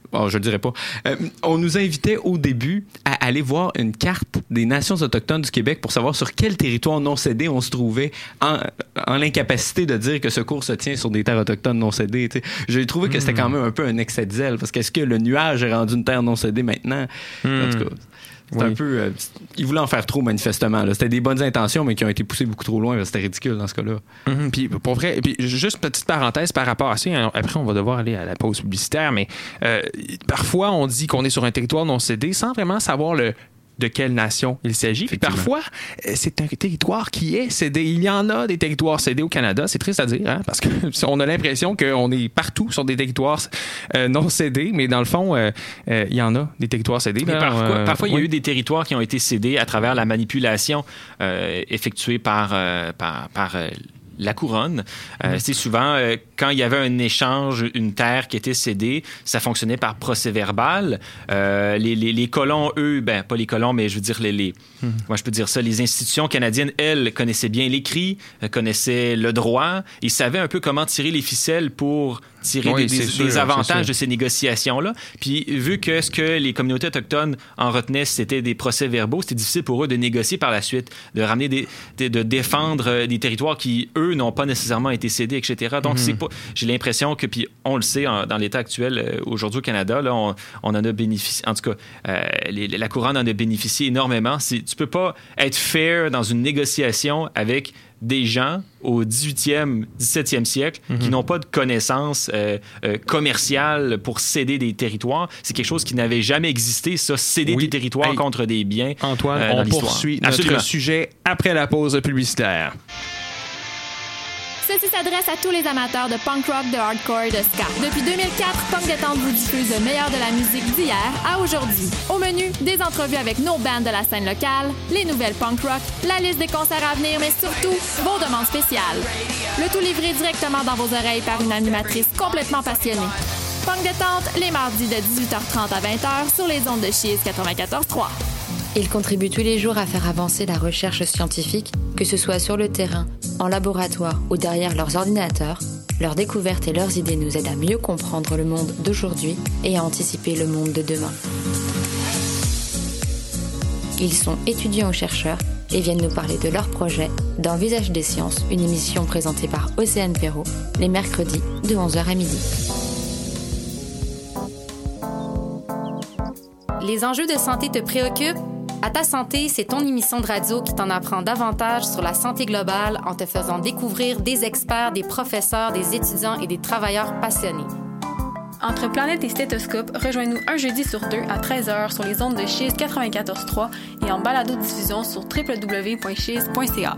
je le dirais pas. On nous invitait au début à aller voir une carte des nations autochtones du Québec pour savoir sur quel territoire non cédé on se trouvait en l'incapacité de dire que ce cours se tient sur des terres autochtones non cédées. T'sais. J'ai trouvé que c'était quand même un peu un excès de zèle, parce qu'est-ce que le nuage est rendu une terre non cédée maintenant? En tout cas, c'est un peu... ils voulaient en faire trop, manifestement. Là. C'était des bonnes intentions, mais qui ont été poussées beaucoup trop loin. C'était ridicule dans ce cas-là. Puis pour vrai, puis juste une petite parenthèse par rapport à ça. Après, on va devoir aller à la pause publicitaire, mais parfois, on dit qu'on est sur un territoire non cédé sans vraiment savoir de quelle nation il s'agit. Puis parfois, c'est un territoire qui est cédé. Il y en a des territoires cédés au Canada. C'est triste à dire, hein, parce qu'on a l'impression qu'on est partout sur des territoires non cédés, mais dans le fond, il y en a des territoires cédés. Là, parfois, il y a eu des territoires qui ont été cédés à travers la manipulation effectuée par la couronne. C'est souvent, quand il y avait un échange, une terre qui était cédée, ça fonctionnait par procès-verbal. Les colons, eux, pas les colons, mais je veux dire, moi je peux dire ça, les institutions canadiennes, elles, connaissaient bien l'écrit, connaissaient le droit, ils savaient un peu comment tirer les ficelles pour tirer des avantages de ces négociations-là. Puis, vu que ce que les communautés autochtones en retenaient, c'était des procès-verbaux, c'était difficile pour eux de négocier par la suite, de ramener de défendre des territoires qui, eux, n'ont pas nécessairement été cédés, etc. Donc, c'est pas... J'ai l'impression que, puis on le sait, dans l'état actuel, aujourd'hui au Canada, là, on en a bénéficié... En tout cas, la couronne en a bénéficié énormément. Tu peux pas être fair dans une négociation avec des gens au 18e, 17e siècle qui n'ont pas de connaissances commerciales pour céder des territoires. C'est quelque chose qui n'avait jamais existé, ça, céder des territoires contre des biens. Antoine, on poursuit notre sujet après la pause publicitaire. Ceci s'adresse à tous les amateurs de punk rock, de hardcore et de ska. Depuis 2004, Punk Détente vous diffuse le meilleur de la musique d'hier à aujourd'hui. Au menu, des entrevues avec nos bands de la scène locale, les nouvelles punk rock, la liste des concerts à venir, mais surtout, vos demandes spéciales. Le tout livré directement dans vos oreilles par une animatrice complètement passionnée. Punk Détente, les mardis de 18h30 à 20h sur les ondes de Chiz 94.3. Ils contribuent tous les jours à faire avancer la recherche scientifique, que ce soit sur le terrain, en laboratoire ou derrière leurs ordinateurs. Leurs découvertes et leurs idées nous aident à mieux comprendre le monde d'aujourd'hui et à anticiper le monde de demain. Ils sont étudiants ou chercheurs et viennent nous parler de leurs projets dans Visage des sciences, une émission présentée par Océane Perrault, les mercredis de 11h à midi. Les enjeux de santé te préoccupent? À ta santé, c'est ton émission de radio qui t'en apprend davantage sur la santé globale en te faisant découvrir des experts, des professeurs, des étudiants et des travailleurs passionnés. Entre Planète et Stéthoscope, rejoins-nous un jeudi sur deux à 13h sur les ondes de Chiz 94.3 et en balado-diffusion sur www.chiz.ca.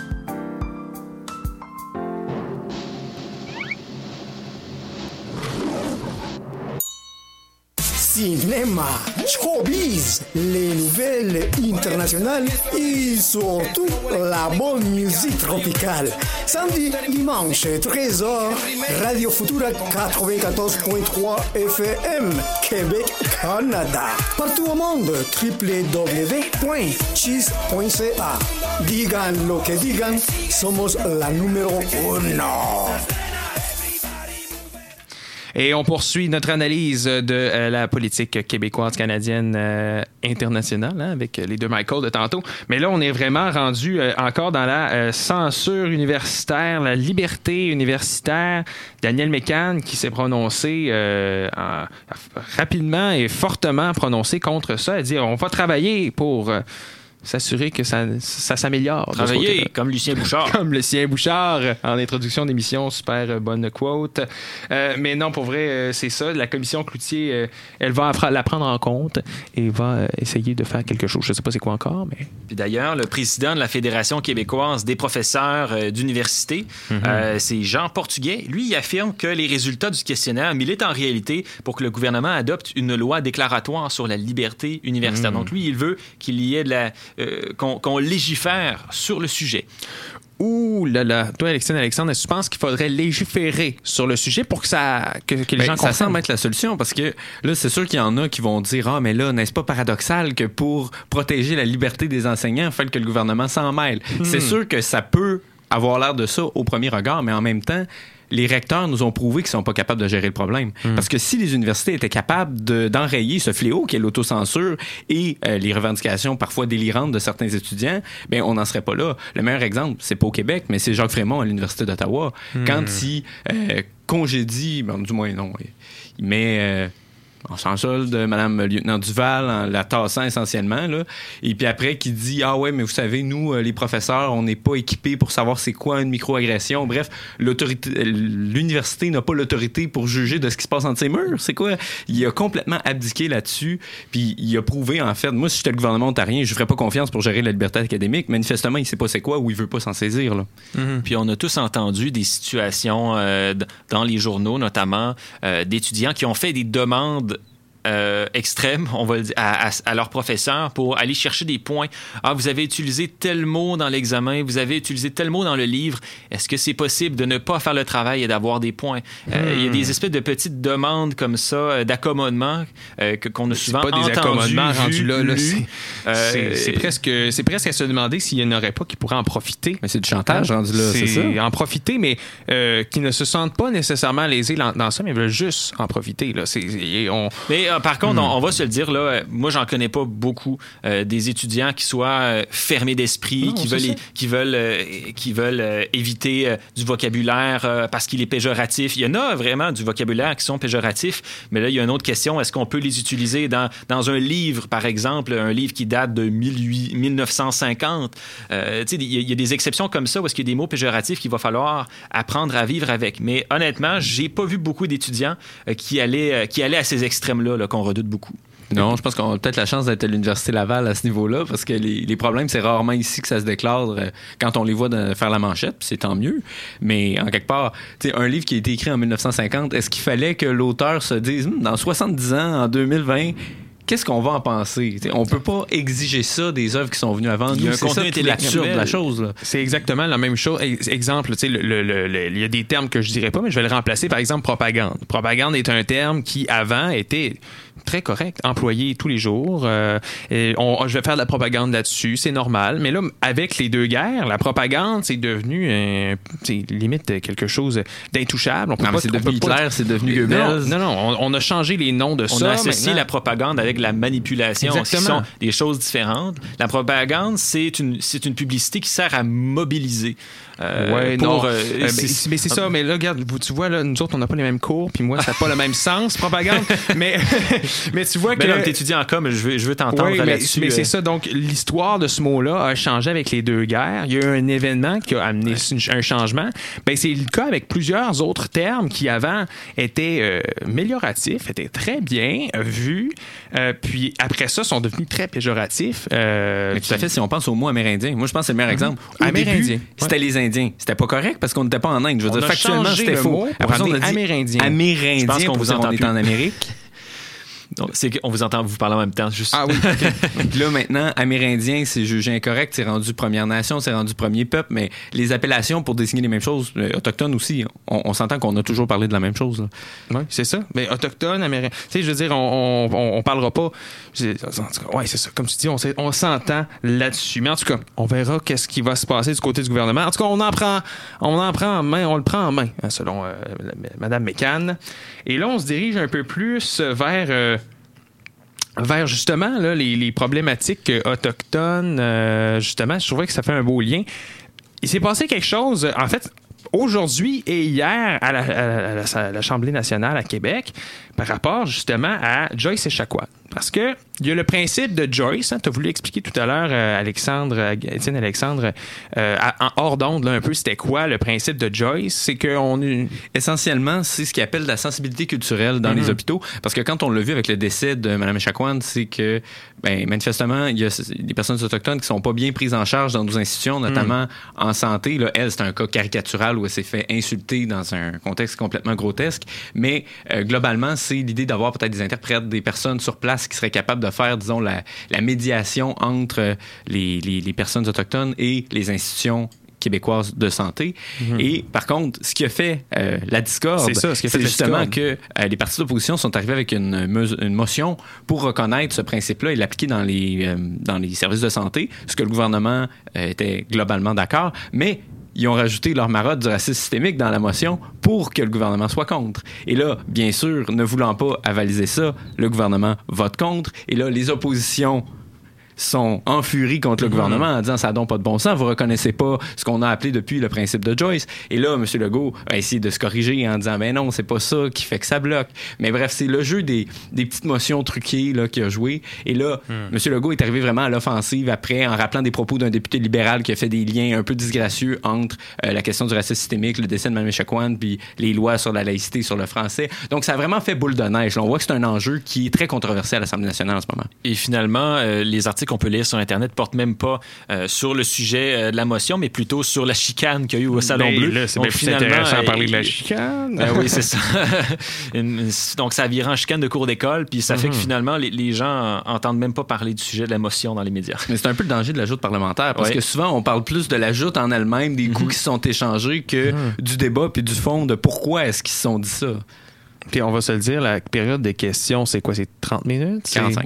Cinéma, showbiz, les nouvelles internationales et surtout la bonne musique tropicale. Samedi, dimanche, 13h, Radio Futura 94.3 FM, Québec, Canada. Partout au monde, www.chiz.ca. Digan lo que digan, somos la numéro 1. Et on poursuit notre analyse de la politique québécoise, canadienne, internationale, hein, avec les deux Michael de tantôt. Mais là, on est vraiment rendu encore dans la censure universitaire, la liberté universitaire. Daniel Mécan qui s'est prononcé rapidement et fortement prononcé contre ça, à dire on va travailler pour... s'assurer que ça s'améliore. Travailler comme Lucien Bouchard. Comme Lucien Bouchard en introduction d'émission, super bonne quote. Mais non, pour vrai, c'est ça. La commission Cloutier, elle va la prendre en compte et va essayer de faire quelque chose. Je ne sais pas c'est quoi encore, mais... Puis d'ailleurs, le président de la Fédération québécoise des professeurs d'université, c'est Jean Portugais. Lui, il affirme que les résultats du questionnaire militent en réalité pour que le gouvernement adopte une loi déclaratoire sur la liberté universitaire. Donc lui, il veut qu'il y ait qu'on légifère sur le sujet. Ouh là là. Toi, Alexandre, est-ce que tu penses qu'il faudrait légiférer sur le sujet pour que les gens comprennent? Ça semble être la solution, parce que là, c'est sûr qu'il y en a qui vont dire « Ah, mais là, n'est-ce pas paradoxal que pour protéger la liberté des enseignants, il faut que le gouvernement s'en mêle? » C'est sûr que ça peut avoir l'air de ça au premier regard, mais en même temps, les recteurs nous ont prouvé qu'ils sont pas capables de gérer le problème. Parce que si les universités étaient capables d'enrayer ce fléau qui est l'autocensure et les revendications parfois délirantes de certains étudiants, ben on n'en serait pas là. Le meilleur exemple, c'est pas au Québec, mais c'est Jacques Frémont à l'Université d'Ottawa. Quand il congédie, du moins non, il met... en sans solde, Mme Lieutenant Duval, en la tassant essentiellement, là. Et puis après, qui dit « Ah ouais, mais vous savez, nous, les professeurs, on n'est pas équipés pour savoir c'est quoi une microagression. » Bref, l'université n'a pas l'autorité pour juger de ce qui se passe entre ses murs. C'est quoi? Il a complètement abdiqué là-dessus. Puis il a prouvé, en fait, moi, si j'étais le gouvernement ontarien, je ne ferais pas confiance pour gérer la liberté académique. Manifestement, il ne sait pas c'est quoi ou il ne veut pas s'en saisir, là. Puis on a tous entendu des situations dans les journaux, notamment d'étudiants qui ont fait des demandes extrêmes, on va le dire, à leurs professeurs pour aller chercher des points. Ah, vous avez utilisé tel mot dans l'examen, vous avez utilisé tel mot dans le livre. Est-ce que c'est possible de ne pas faire le travail et d'avoir des points? Il y a des espèces de petites demandes comme ça, d'accommodement qu'on a souvent entendu. C'est pas des accommodements rendus là. C'est presque à se demander s'il n'y en aurait pas qui pourraient en profiter. Mais c'est du chantage rendu là, c'est ça? En profiter, mais qui ne se sentent pas nécessairement lésés dans ça, mais veulent juste en profiter. Là. Mais par contre, on va se le dire, là, moi, j'en connais pas beaucoup des étudiants qui soient fermés d'esprit, qui veulent éviter du vocabulaire parce qu'il est péjoratif. Il y en a vraiment du vocabulaire qui sont péjoratifs, mais là, il y a une autre question. Est-ce qu'on peut les utiliser dans un livre, par exemple, un livre qui date de 1950? Il y a des exceptions comme ça où est-ce qu'il y a des mots péjoratifs qu'il va falloir apprendre à vivre avec. Mais honnêtement, j'ai pas vu beaucoup d'étudiants qui allaient à ces extrêmes-là, là, qu'on redoute beaucoup. Non, je pense qu'on a peut-être la chance d'être à l'Université Laval à ce niveau-là, parce que les problèmes, c'est rarement ici que ça se déclare quand on les voit faire la manchette, puis c'est tant mieux. Mais en quelque part, un livre qui a été écrit en 1950, est-ce qu'il fallait que l'auteur se dise, dans 70 ans, en 2020... qu'est-ce qu'on va en penser? T'sais, on peut pas exiger ça des œuvres qui sont venues avant nous. Il y a un contenu intellectuel de la chose. Là. C'est exactement la même chose. Exemple, il y a des termes que je dirais pas, mais je vais le remplacer. Par exemple, propagande. Propagande est un terme qui, avant, était très correct, employé tous les jours. Je vais faire de la propagande là-dessus, c'est normal. Mais là, avec les deux guerres, la propagande, c'est devenu limite quelque chose d'intouchable. C'est devenu Hitler, c'est devenu Goebbels. Non, on a changé les noms de ça. On a associé la propagande avec la manipulation. Exactement. Ce sont des choses différentes. La propagande, c'est une publicité qui sert à mobiliser. Mais c'est ça. Mais là, regarde, tu vois, là, nous autres, on n'a pas les mêmes cours, puis moi, ça n'a pas le même sens, propagande. mais tu vois que... là, tu étudies en com, je veux t'entendre là-dessus. Mais c'est ça. Donc, l'histoire de ce mot-là a changé avec les deux guerres. Il y a eu un événement qui a amené un changement. C'est le cas avec plusieurs autres termes qui, avant, étaient amélioratifs, étaient très bien vus, puis après ça, sont devenus très péjoratifs. Mais tout à fait, si on pense au mot amérindien. Moi, je pense que c'est le meilleur exemple. Au début, c'était les Indiens. C'était pas correct parce qu'on n'était pas en Inde. Je veux dire, factuellement, c'était faux. Après, on a dit Amérindien. Amérindien, je pense qu'on vous entend on est en Amérique. Donc, c'est qu'on vous entend vous parler en même temps. Juste. Ah oui. Puis là, maintenant, Amérindien, c'est jugé incorrect. C'est rendu Première Nation, c'est rendu Premier Peuple. Mais les appellations pour désigner les mêmes choses, autochtones aussi, on s'entend qu'on a toujours parlé de la même chose. Oui, c'est ça. Mais autochtone, amérindien. Tu sais, je veux dire, on parlera pas. Oui, c'est ça. Comme tu dis, on s'entend là-dessus. Mais en tout cas, on verra qu'est-ce qui va se passer du côté du gouvernement. En tout cas, on le prend en main, hein, selon Mme McCann. Et là, on se dirige un peu plus vers justement là, les problématiques autochtones. Justement, je trouvais que ça fait un beau lien. Il s'est passé quelque chose, en fait, aujourd'hui et hier à l'Assemblée nationale à Québec par rapport justement à Joyce Echaquan. Parce que il y a le principe de Joyce, hein, tu as voulu expliquer tout à l'heure, Étienne Alexandre, en hors d'onde, là, un peu, c'était quoi le principe de Joyce? C'est essentiellement, c'est ce qu'ils appelle la sensibilité culturelle dans les hôpitaux. Parce que quand on l'a vu avec le décès de Mme Echaquan, c'est que, manifestement, il y a des personnes autochtones qui sont pas bien prises en charge dans nos institutions, notamment en santé. Là, elle, c'est un cas caricatural où elle s'est fait insulter dans un contexte complètement grotesque. Mais globalement, c'est l'idée d'avoir peut-être des interprètes, des personnes sur place qui seraient capables de faire, disons, la médiation entre les personnes autochtones et les institutions québécoises de santé. Et par contre, ce qui a fait la discorde, c'est justement que les partis d'opposition sont arrivés avec une motion pour reconnaître ce principe-là et l'appliquer dans les services de santé, ce que le gouvernement était globalement d'accord. Mais ils ont rajouté leur marotte du racisme systémique dans la motion pour que le gouvernement soit contre. Et là, bien sûr, ne voulant pas avaliser ça, le gouvernement vote contre. Et là, les oppositions sont en furie contre le gouvernement en disant ça n'a donc pas de bon sens, vous reconnaissez pas ce qu'on a appelé depuis le principe de Joyce. Et là, M. Legault a essayé de se corriger en disant ben non, c'est pas ça qui fait que ça bloque. Mais bref, c'est le jeu des petites motions truquées là, qui a joué. Et là, M. Legault est arrivé vraiment à l'offensive après en rappelant des propos d'un député libéral qui a fait des liens un peu disgracieux entre la question du racisme systémique, le décès de Mme Echaquan, puis les lois sur la laïcité, sur le français. Donc ça a vraiment fait boule de neige. Là, on voit que c'est un enjeu qui est très controversé à l'Assemblée nationale en ce moment. Et finalement, les articles qu'on peut lire sur Internet portent même pas sur le sujet de la motion, mais plutôt sur la chicane qu'il y a eu au Salon Bleu. Là, c'est bien plus intéressant de parler de la chicane. Oui, c'est ça. Donc, ça a viré en chicane de cours d'école, puis ça fait que finalement, les gens entendent même pas parler du sujet de la motion dans les médias. Mais c'est un peu le danger de la joute parlementaire, parce que souvent, on parle plus de la joute en elle-même, des coups qui se sont échangés, que du débat puis du fond de pourquoi est-ce qu'ils se sont dit ça. Puis on va se le dire, la période de questions, c'est quoi? C'est 30 minutes?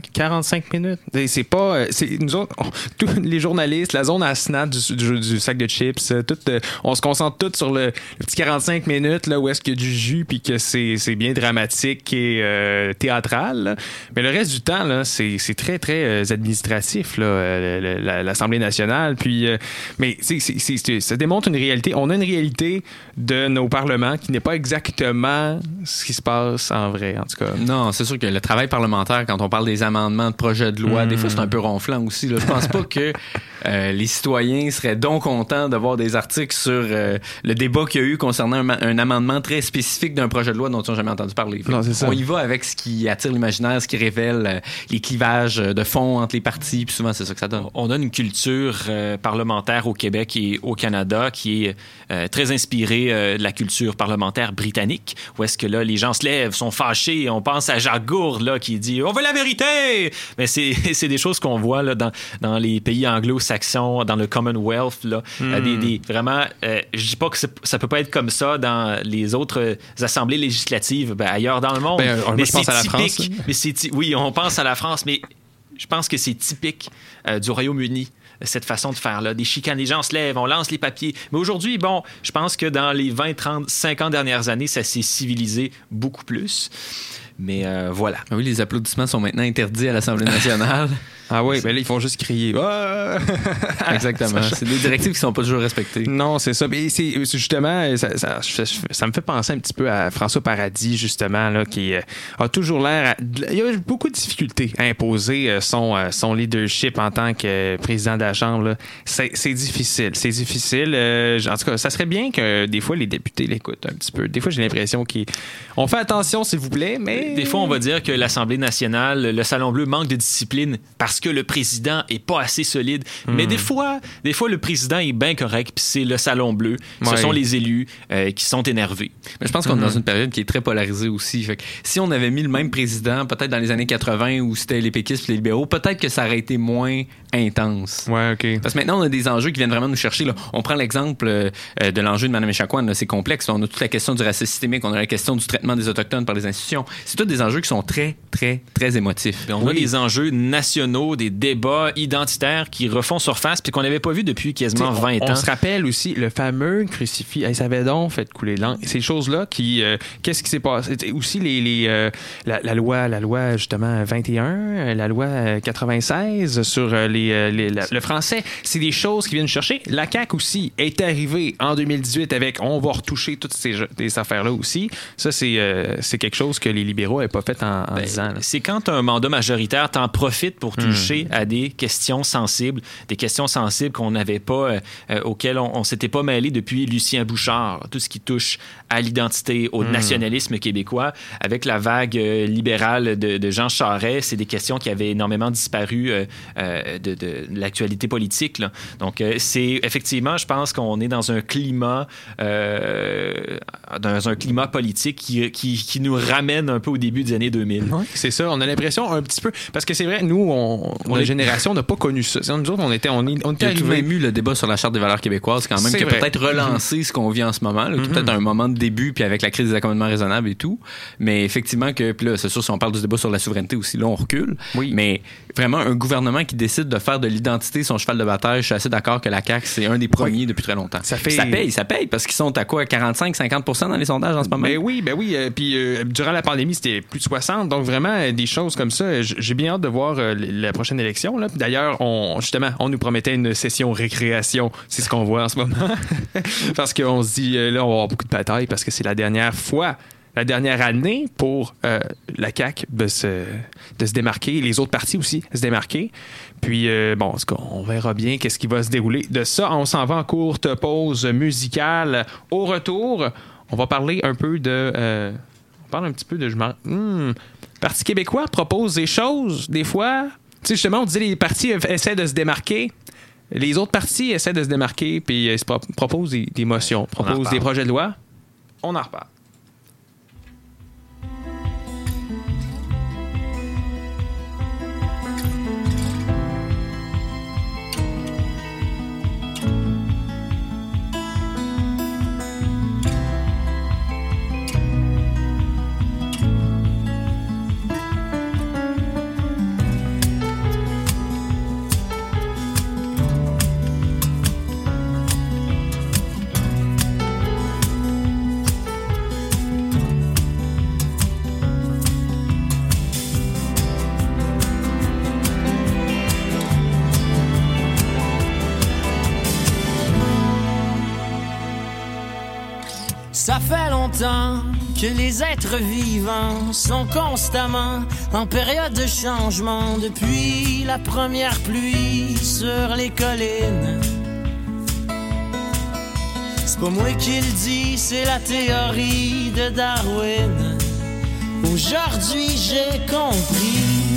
45 minutes. C'est pas... nous autres, tous les journalistes, la zone à snap du sac de chips, on se concentre tous sur le petit 45 minutes là, où est-ce qu'il y a du jus puis que c'est bien dramatique et théâtral. Là. Mais le reste du temps, là, c'est très, très administratif, là, l'Assemblée nationale. Puis, mais ça démontre une réalité. On a une réalité de nos parlements qui n'est pas exactement ce qui se passe en vrai, en tout cas. Non, c'est sûr que le travail parlementaire, quand on parle des amendements de projets de loi, des fois, c'est un peu ronflant aussi. Là. Je pense pas que les citoyens seraient donc contents de voir des articles sur le débat qu'il y a eu concernant un amendement très spécifique d'un projet de loi dont ils n'ont jamais entendu parler. Non, c'est ça. On y va avec ce qui attire l'imaginaire, ce qui révèle les clivages de fond entre les partis, puis souvent, c'est ça que ça donne. On a une culture parlementaire au Québec et au Canada qui est très inspirée de la culture parlementaire britannique, où est-ce que là, les gens se lèvent, sont fâchés, on pense à Jacques Gourde là, qui dit « On veut la vérité! » Mais c'est des choses qu'on voit là, dans les pays anglo-saxons, dans le Commonwealth. Là, vraiment, je dis pas que ça peut pas être comme ça dans les autres assemblées législatives ailleurs dans le monde. Mais je pense à la France. Oui, on pense à la France, mais je pense que c'est typique du Royaume-Uni. Cette façon de faire là, des chicanes, les gens se lèvent, on lance les papiers. Mais aujourd'hui, bon, je pense que dans les 20, 30, 50 dernières années, ça s'est civilisé beaucoup plus. Mais voilà. Oui, les applaudissements sont maintenant interdits à l'Assemblée nationale. Ah oui, ben là, ils font juste crier. Exactement. C'est des directives qui sont pas toujours respectées. Non, c'est ça. Mais c'est justement, ça me fait penser un petit peu à François Paradis, justement, là, qui a toujours l'air... Il y a beaucoup de difficultés à imposer son leadership en tant que président de la Chambre. Là. C'est difficile. C'est difficile. En tout cas, ça serait bien que des fois, les députés l'écoutent un petit peu. Des fois, j'ai l'impression qu'on fait attention, s'il vous plaît, mais... Des fois, on va dire que l'Assemblée nationale, le Salon Bleu manque de discipline parce que le président est pas assez solide. Mais des fois, le président est bien correct, puis c'est le Salon Bleu. Ce sont les élus qui sont énervés. Mais je pense qu'on est dans une période qui est très polarisée aussi. Fait que si on avait mis le même président, peut-être dans les années 80 où c'était les péquistes et les libéraux, peut-être que ça aurait été moins intense. Ouais, OK. Parce que maintenant, on a des enjeux qui viennent vraiment nous chercher. Là. On prend l'exemple de l'enjeu de Mme Echaquan. C'est complexe. On a toute la question du racisme systémique. On a la question du traitement des Autochtones par les institutions. C'est tous des enjeux qui sont très, très, très émotifs. Puis on a des enjeux nationaux, des débats identitaires qui refont surface puis qu'on n'avait pas vu depuis quasiment 20 ans. On se rappelle aussi le fameux crucifix. Ça avait donc fait couler de l'encre. Ces choses-là qui... qu'est-ce qui s'est passé? Aussi, la loi, justement, 21, la loi 96 sur le français. C'est des choses qui viennent chercher. La CAQ aussi est arrivée en 2018 avec on va retoucher toutes ces affaires-là aussi. Ça, c'est quelque chose que les libéraux n'avaient pas fait en 10 ans. Là. C'est quand tu as un mandat majoritaire, tu en profites pour toucher à des questions sensibles qu'on n'avait pas, auxquelles on s'était pas mêlé depuis Lucien Bouchard. Tout ce qui touche à l'identité, au nationalisme québécois. Avec la vague libérale de Jean Charest, c'est des questions qui avaient énormément disparu de l'actualité politique. Là. Donc, c'est effectivement, je pense qu'on est dans un climat politique qui nous ramène un peu au début des années 2000. Oui, c'est ça. On a l'impression un petit peu... Parce que c'est vrai, nous, la génération n'a pas connu ça. Nous autres, on était Il y a tout de même eu le débat sur la Charte des valeurs québécoises, quand même, qui a peut-être relancé ce qu'on vit en ce moment. Là, peut-être un moment de début, puis avec la crise des accommodements raisonnables et tout. Mais effectivement, puis là, c'est sûr, si on parle du débat sur la souveraineté aussi, là, on recule. Oui. Mais vraiment, un gouvernement qui décide de faire de l'identité son cheval de bataille, je suis assez d'accord que la CAQ, c'est un des premiers depuis très longtemps. Ça paye, parce qu'ils sont à quoi? 45-50% dans les sondages en ce moment? Ben oui. Puis durant la pandémie, c'était plus de 60%. Donc vraiment, des choses comme ça, j'ai bien hâte de voir la prochaine élection. Là. D'ailleurs, on nous promettait une session récréation. C'est ce qu'on voit en ce moment. Parce qu'on se dit, là, on va avoir beaucoup de batailles parce que c'est la dernière année pour la CAQ de se démarquer, les autres partis aussi se démarquer. Puis, on verra bien qu'est-ce qui va se dérouler. De ça, on s'en va en courte pause musicale. Au retour, on va parler un peu de... Parti québécois propose des choses, des fois. Tu sais, justement, on disait les partis essaient de se démarquer. Les autres partis essaient de se démarquer, puis ils proposent des motions, proposent des projets de loi. On en reparle. Ça fait longtemps que les êtres vivants sont constamment en période de changement depuis la première pluie sur les collines. C'est pas moi qui le dis, c'est la théorie de Darwin. Aujourd'hui j'ai compris.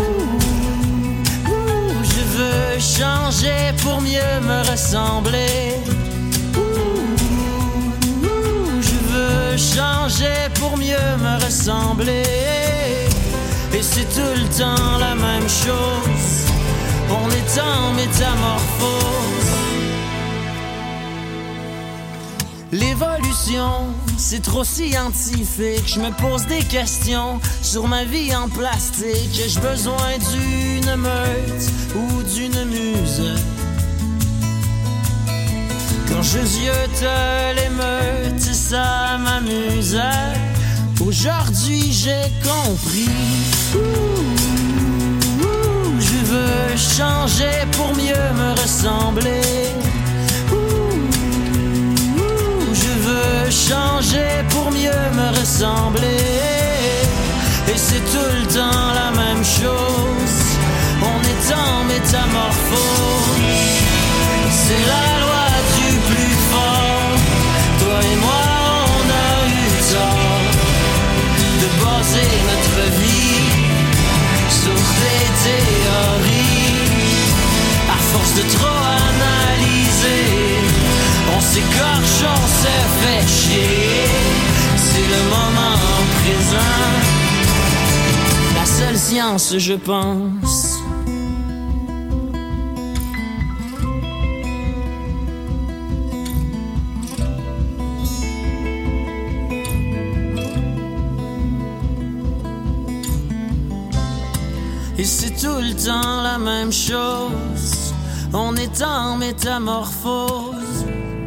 Je veux changer pour mieux me ressembler. Changer pour mieux me ressembler. Et c'est tout le temps la même chose. On est en métamorphose. L'évolution, c'est trop scientifique. Je me pose des questions sur ma vie en plastique. J'ai besoin d'une meute ou d'une muse. Quand je ziote l'émeute, ça m'amuse. Aujourd'hui j'ai compris. Je veux changer pour mieux me ressembler. Je veux changer pour mieux me ressembler. Et c'est tout le temps la même chose. On est en métamorphose. C'est la loi du plus fort. Toi et moi on a eu tort de baser notre vie sur des théories. À force de trop analyser, on s'écorche, on se fait chier. C'est le moment présent, la seule science je pense. Et c'est tout le temps la même chose. On est en métamorphose.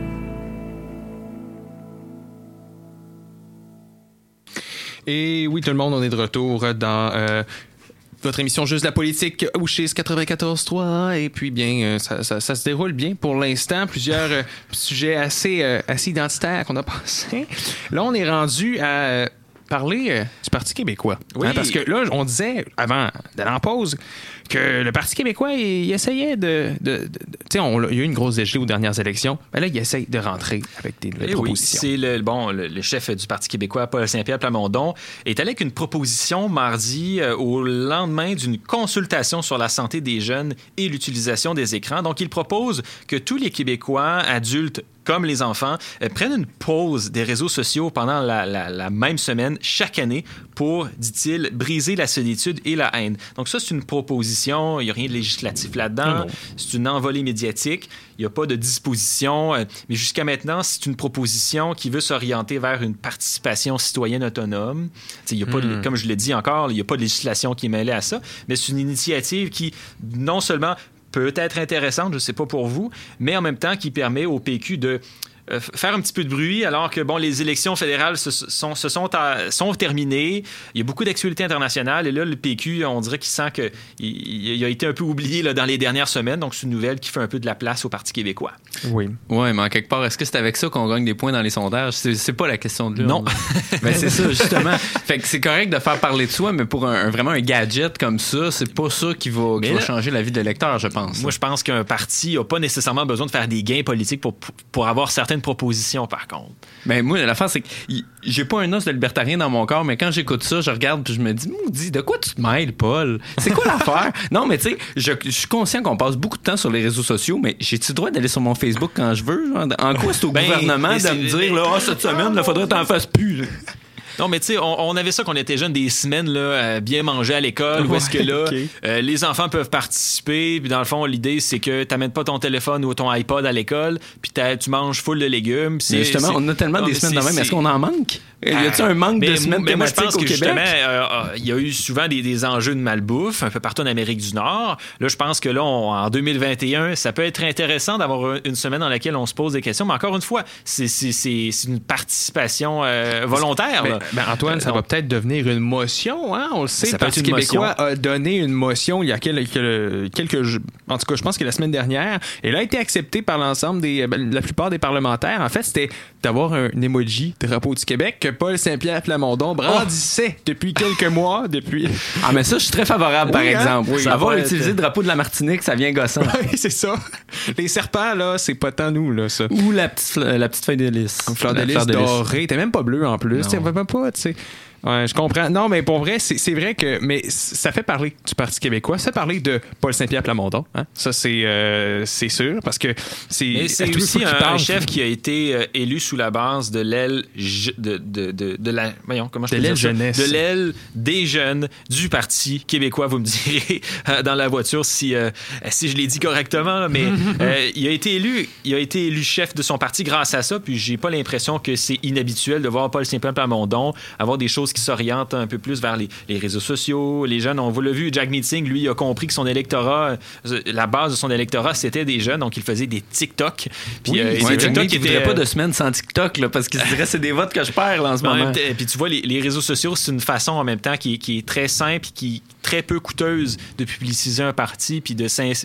Et oui, tout le monde, on est de retour dans votre émission Juste la politique au Chiz 94.3. Et puis, bien, ça se déroule bien pour l'instant. Plusieurs sujets assez identitaires qu'on a passés. Là, on est rendu à parler du Parti québécois. Oui. Parce que là, on disait, avant d'aller en pause, que le Parti québécois, il essayait de tu sais, il y a eu une grosse dégelée aux dernières élections. Ben là, il essaye de rentrer avec des nouvelles propositions. C'est le chef du Parti québécois, Paul Saint-Pierre Plamondon, est allé avec une proposition mardi au lendemain d'une consultation sur la santé des jeunes et l'utilisation des écrans. Donc, il propose que tous les Québécois adultes comme les enfants, prennent une pause des réseaux sociaux pendant la même semaine chaque année pour, dit-il, briser la solitude et la haine. Donc ça, c'est une proposition, il n'y a rien de législatif là-dedans, c'est une envolée médiatique, il n'y a pas de disposition, mais jusqu'à maintenant, c'est une proposition qui veut s'orienter vers une participation citoyenne autonome. Il y a pas de, comme je l'ai dit encore, il n'y a pas de législation qui est mêlée à ça, mais c'est une initiative qui, non seulement peut être intéressante, je ne sais pas pour vous, mais en même temps qui permet au PQ de faire un petit peu de bruit alors que les élections fédérales sont terminées. Il y a beaucoup d'actualités internationales et là, le PQ, on dirait qu'il sent qu'il a été un peu oublié là, dans les dernières semaines. Donc, c'est une nouvelle qui fait un peu de la place au Parti québécois. Oui, mais en quelque part, est-ce que c'est avec ça qu'on gagne des points dans les sondages? C'est pas la question de l'urne. Non. Ben, c'est ça, justement. Fait que c'est correct de faire parler de soi, mais pour vraiment un gadget comme ça, c'est pas ça qui va changer la vie de l'électeur, je pense. Moi, je pense qu'un parti n'a pas nécessairement besoin de faire des gains politiques pour avoir certaines propositions, par contre. Ben moi, l'affaire, c'est que j'ai pas un os de libertarien dans mon corps, mais quand j'écoute ça, je regarde puis je me dis, maudit, de quoi tu te mêles, Paul? C'est quoi l'affaire? Non, mais tu sais, je suis conscient qu'on passe beaucoup de temps sur les réseaux sociaux, mais j'ai-tu le droit d'aller sur mon Facebook quand je veux? Genre, en quoi c'est au gouvernement de me dire, là, cette semaine, il faudrait que t'en fasses plus, là. Non, mais tu sais, on avait ça quand on était jeunes, des semaines là, bien manger à l'école, où est-ce que là, les enfants peuvent participer, puis dans le fond, l'idée, c'est que t'amènes pas ton téléphone ou ton iPod à l'école, puis tu manges full de légumes. Justement, on a tellement des semaines de même. Est-ce qu'on en manque? Y a-t-il un manque de semaines thématiques au Québec? Justement, il y a eu souvent des enjeux de malbouffe un peu partout en Amérique du Nord. Là, je pense que là, en 2021, ça peut être intéressant d'avoir une semaine dans laquelle on se pose des questions, mais encore une fois, c'est une participation volontaire. Là. Antoine, ça va peut-être devenir une motion, hein? On le sait, le Parti québécois a donné une motion il y a quelques jours. En tout cas, je pense que la semaine dernière, elle a été acceptée par l'ensemble la plupart des parlementaires. En fait, c'était d'avoir un emoji drapeau du Québec que Paul Saint-Pierre Plamondon brandissait depuis quelques mois. Ah, mais ça, je suis très favorable, par exemple. Oui, avoir utilisé le drapeau de la Martinique, ça vient gossant. Oui, c'est ça. Les serpents, là, c'est pas tant nous, là, ça. Ou la petite feuille de lys. Une fleur de lys dorée. T'es même pas bleu en plus. T'es même pas, tu sais. Ouais, je comprends. Non, mais pour vrai, c'est vrai que ça fait parler du Parti québécois, ça fait parler de Paul Saint-Pierre Plamondon. Hein? Ça, c'est sûr, parce que c'est aussi un chef qui a été élu sous la base de l'aile de la voyons comment je peux dire ça? Jeunesse. De l'aile des jeunes du Parti québécois. Vous me direz dans la voiture si je l'ai dit correctement, mais il a été élu chef de son parti grâce à ça. Puis j'ai pas l'impression que c'est inhabituel de voir Paul Saint-Pierre Plamondon avoir des choses qui s'orientent un peu plus vers les réseaux sociaux. Les jeunes, on l'a vu, Jack Meeting, lui, a compris que son électorat, la base de son électorat, c'était des jeunes, donc il faisait des TikTok. Puis TikTok qui voudrait pas de semaine sans TikTok, là, parce qu'il se dirait c'est des votes que je perds là, en ce moment. Puis tu vois, les réseaux sociaux, c'est une façon en même temps qui est très simple, qui est très peu coûteuse de publiciser un parti, puis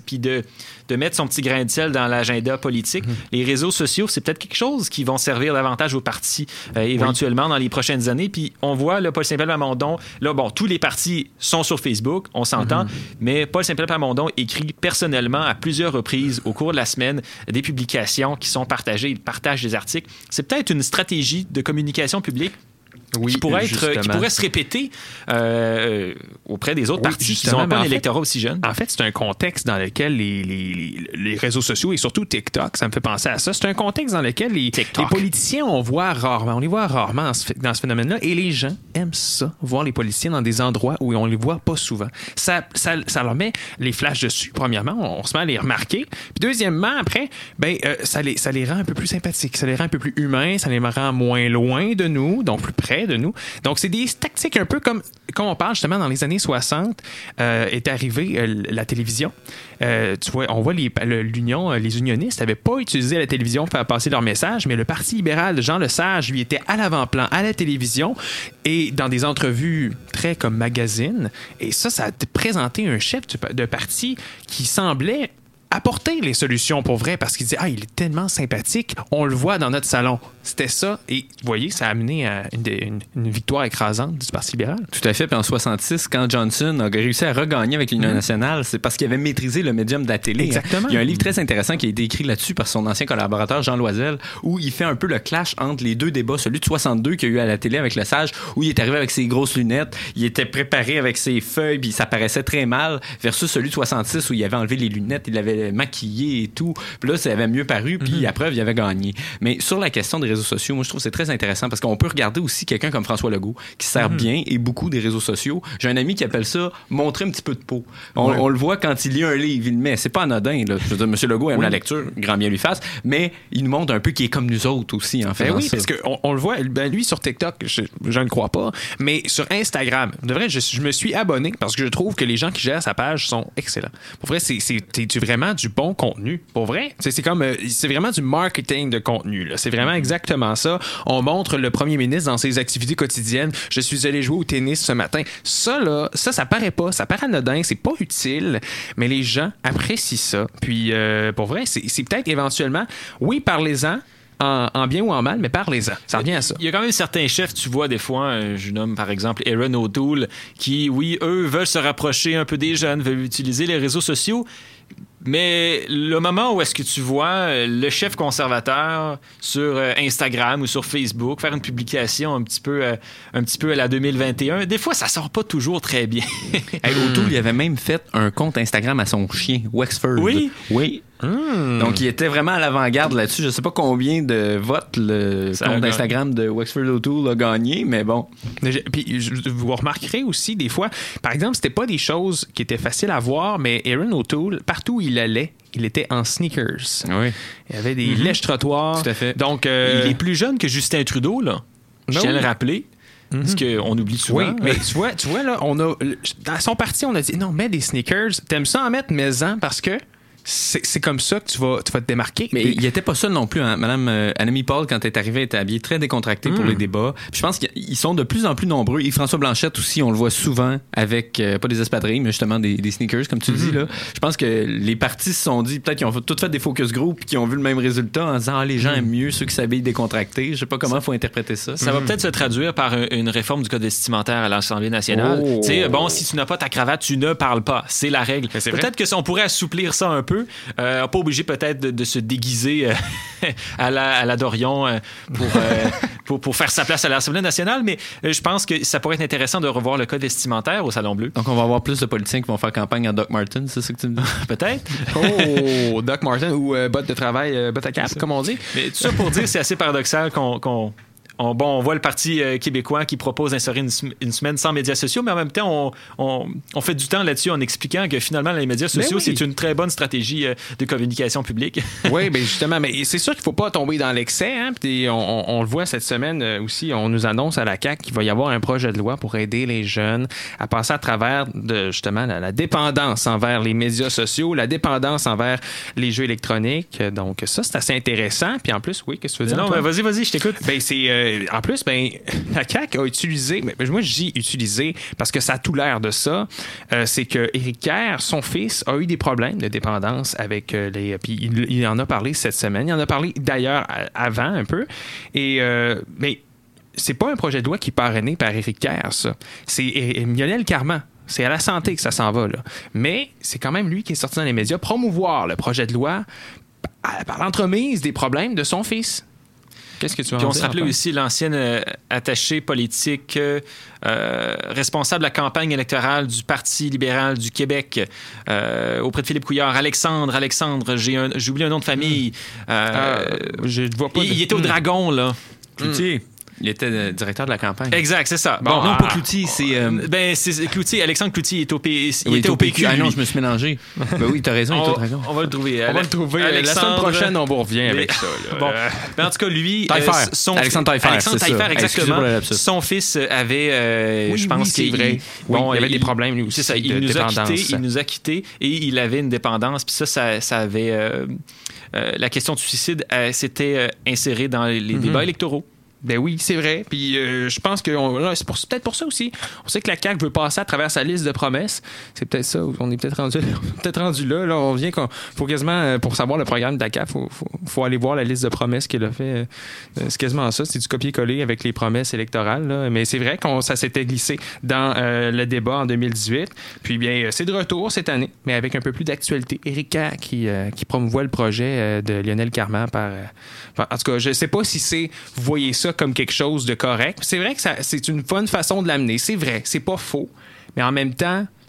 de mettre son petit grain de sel dans l'agenda politique. Les réseaux sociaux, c'est peut-être quelque chose qui vont servir davantage au parti éventuellement dans les prochaines années. Puis on voit, là, Paul Saint-Pierre Plamondon, là, bon, tous les partis sont sur Facebook, on s'entend, mais Paul Saint-Pierre Plamondon écrit personnellement à plusieurs reprises au cours de la semaine des publications qui sont partagées. Il partage des articles. C'est peut-être une stratégie de communication publique qui pourrait se répéter auprès des autres partis qui n'ont pas un électorat aussi jeune. En fait, c'est un contexte dans lequel les réseaux sociaux et surtout TikTok, ça me fait penser à ça, c'est un contexte dans lequel les politiciens, on les voit rarement dans ce phénomène-là, et les gens aiment ça, voir les politiciens dans des endroits où on les voit pas souvent. Ça leur met les flashs dessus, premièrement, on se met à les remarquer, puis deuxièmement, après, ça les rend un peu plus sympathiques, ça les rend un peu plus humains, ça les rend moins loin de nous, donc plus près de nous. Donc, c'est des tactiques un peu comme on parle justement dans les années 60, est arrivée la télévision. Tu vois, on voit les unionistes n'avaient pas utilisé la télévision pour faire passer leur message, mais le Parti libéral de Jean Lesage, lui, était à l'avant-plan, à la télévision et dans des entrevues très comme magazine. Et ça a présenté un chef de parti qui semblait apporter les solutions pour vrai, parce qu'il disait il est tellement sympathique, on le voit dans notre salon. C'était ça, et vous voyez, ça a amené à une victoire écrasante du Parti libéral. Tout à fait, puis en 66, quand Johnson a réussi à regagner avec l'Union nationale, c'est parce qu'il avait maîtrisé le médium de la télé. Exactement. Il y a un livre très intéressant qui a été écrit là-dessus par son ancien collaborateur Jean Loisel, où il fait un peu le clash entre les deux débats, celui de 62 qu'il y a eu à la télé avec Lesage, où il est arrivé avec ses grosses lunettes, il était préparé avec ses feuilles, puis ça paraissait très mal, versus celui de 66 où il avait enlevé les lunettes, il avait était maquillé et tout. Puis là, ça avait mieux paru, puis à preuve, il avait gagné. Mais sur la question des réseaux sociaux, moi, je trouve que c'est très intéressant parce qu'on peut regarder aussi quelqu'un comme François Legault qui sert bien et beaucoup des réseaux sociaux. J'ai un ami qui appelle ça « montrer un petit peu de peau ». On le voit quand il lit un livre, il le met. C'est pas anodin, là. Je veux dire, M. Legault aime la lecture, grand bien lui fasse, mais il nous montre un peu qu'il est comme nous autres aussi, en fait. Ben oui, parce qu'on le voit, lui, sur TikTok, je ne crois pas, mais sur Instagram, de vrai, je me suis abonné parce que je trouve que les gens qui gèrent sa page sont excellents. Pour vrai, c'est vraiment du bon contenu. Pour vrai, c'est vraiment du marketing de contenu, là. C'est vraiment exactement ça. On montre le premier ministre dans ses activités quotidiennes. Je suis allé jouer au tennis ce matin. Ça paraît pas. Ça paraît anodin. C'est pas utile. Mais les gens apprécient ça. Puis, pour vrai, c'est peut-être éventuellement, oui, parlez-en. En bien ou en mal, mais parlez-en. Ça revient à ça. Il y a quand même certains chefs, tu vois, des fois, je nomme par exemple Erin O'Toole, qui, oui, eux, veulent se rapprocher un peu des jeunes, veulent utiliser les réseaux sociaux. Mais le moment où est-ce que tu vois le chef conservateur sur Instagram ou sur Facebook faire une publication un petit peu à la 2021, des fois, ça sort pas toujours très bien. O'Toole, il avait même fait un compte Instagram à son chien, Wexford. Oui. Donc, il était vraiment à l'avant-garde là-dessus. Je sais pas combien de votes le compte Instagram de Wexford O'Toole a gagné, mais bon. Puis, vous remarquerez aussi, des fois, par exemple, c'était pas des choses qui étaient faciles à voir, mais Erin O'Toole, partout où il allait, il était en sneakers. Oui. Il y avait des lèches-trottoirs. Tout à fait. Donc, il est plus jeune que Justin Trudeau, là. Je tiens à le rappeler. Parce qu'on oublie souvent. Oui, mais tu vois, là, à son parti, on a dit non, mets des sneakers. T'aimes ça en mettre, mets-en parce que c'est comme ça que tu vas te démarquer. Mais il n'était pas seul non plus. Hein. Madame Annemie Paul, quand elle est arrivée, elle était habillée très décontractée pour les débats. Puis je pense qu'ils sont de plus en plus nombreux. Et François Blanchette aussi, on le voit souvent avec, pas des espadrilles, mais justement des sneakers, comme tu dis. Là. Je pense que les partis se sont dit, peut-être qu'ils ont tous fait des focus group et qu'ils ont vu le même résultat en disant les gens aiment mieux ceux qui s'habillent décontractés. Je sais pas comment il faut interpréter ça. Ça va peut-être se traduire par une réforme du code vestimentaire à l'Assemblée nationale. Tu sais, bon, si tu n'as pas ta cravate, tu ne parles pas. C'est la règle. Peut-être que on pourrait assouplir ça un peu. Pas obligé peut-être de se déguiser à la Dorion pour faire sa place à l'Assemblée nationale, mais je pense que ça pourrait être intéressant de revoir le code vestimentaire au Salon Bleu. Donc on va avoir plus de politiciens qui vont faire campagne en Doc Martens, c'est ça que tu me dis? Peut-être. Oh, Doc Martens ou bottes de travail, bottes à cap, comme on dit. Mais tout ça pour dire, c'est assez paradoxal on voit le Parti québécois qui propose d'instaurer une semaine sans médias sociaux, mais en même temps, on fait du temps là-dessus en expliquant que finalement, les médias sociaux, c'est une très bonne stratégie de communication publique. Oui, bien justement, mais c'est sûr qu'il ne faut pas tomber dans l'excès. Hein? Puis on le voit cette semaine aussi, on nous annonce à la CAQ qu'il va y avoir un projet de loi pour aider les jeunes à passer à travers justement la dépendance envers les médias sociaux, la dépendance envers les jeux électroniques. Donc ça, c'est assez intéressant. Puis en plus, oui, qu'est-ce que tu veux dire? Non, ben vas-y, je t'écoute. Ben c'est... en plus, la CAQ a utilisé, mais moi je dis utilisé parce que ça a tout l'air de ça, c'est que Éric Kerr, son fils, a eu des problèmes de dépendance avec puis il en a parlé cette semaine, il en a parlé d'ailleurs avant un peu, mais c'est pas un projet de loi qui est parrainé par Éric Kerr, ça. C'est Lionel Carman. C'est à la santé que ça s'en va, là. Mais c'est quand même lui qui est sorti dans les médias promouvoir le projet de loi par l'entremise des problèmes de son fils. Qu'est-ce que tu veux en dire? Puis on se rappelait aussi l'ancienne attachée politique responsable de la campagne électorale du Parti libéral du Québec auprès de Philippe Couillard. Alexandre, j'ai oublié un nom de famille. Je vois pas. Il était au Dragon, là. Cloutier. Il était directeur de la campagne. Exact, c'est ça. Bon, non, pas Cloutier, c'est... c'est Cloutier, Alexandre Cloutier était au PQ. Ah non, je me suis mélangé. Ben oui, t'as raison, il est au Dragon. On va le trouver. La semaine prochaine, on vous revient avec ça. Là. Bon, mais en tout cas, lui... Alexandre Taillefer, exactement. Son fils avait... je pense qu'il... vrai. Bon, il y avait des problèmes, lui aussi, c'est ça, il nous a quittés et il avait une dépendance. Puis ça avait... la question du suicide s'était insérée dans les débats électoraux. Ben oui, c'est vrai. Puis je pense que c'est peut-être pour ça aussi. On sait que la CAQ veut passer à travers sa liste de promesses. C'est peut-être ça. On est peut-être rendu là. Là, on vient faut quasiment, pour savoir le programme de la CAQ, faut aller voir la liste de promesses qu'il a fait. C'est quasiment ça. C'est du copier-coller avec les promesses électorales. Là. Mais c'est vrai que ça s'était glissé dans le débat en 2018. Puis bien, c'est de retour cette année, mais avec un peu plus d'actualité. Éric Kerr qui promouvoit le projet de Lionel Carman en tout cas, je sais pas si vous voyez ça comme quelque chose de correct. C'est vrai que c'est une bonne façon de l'amener. C'est vrai, c'est pas faux. Mais en même temps,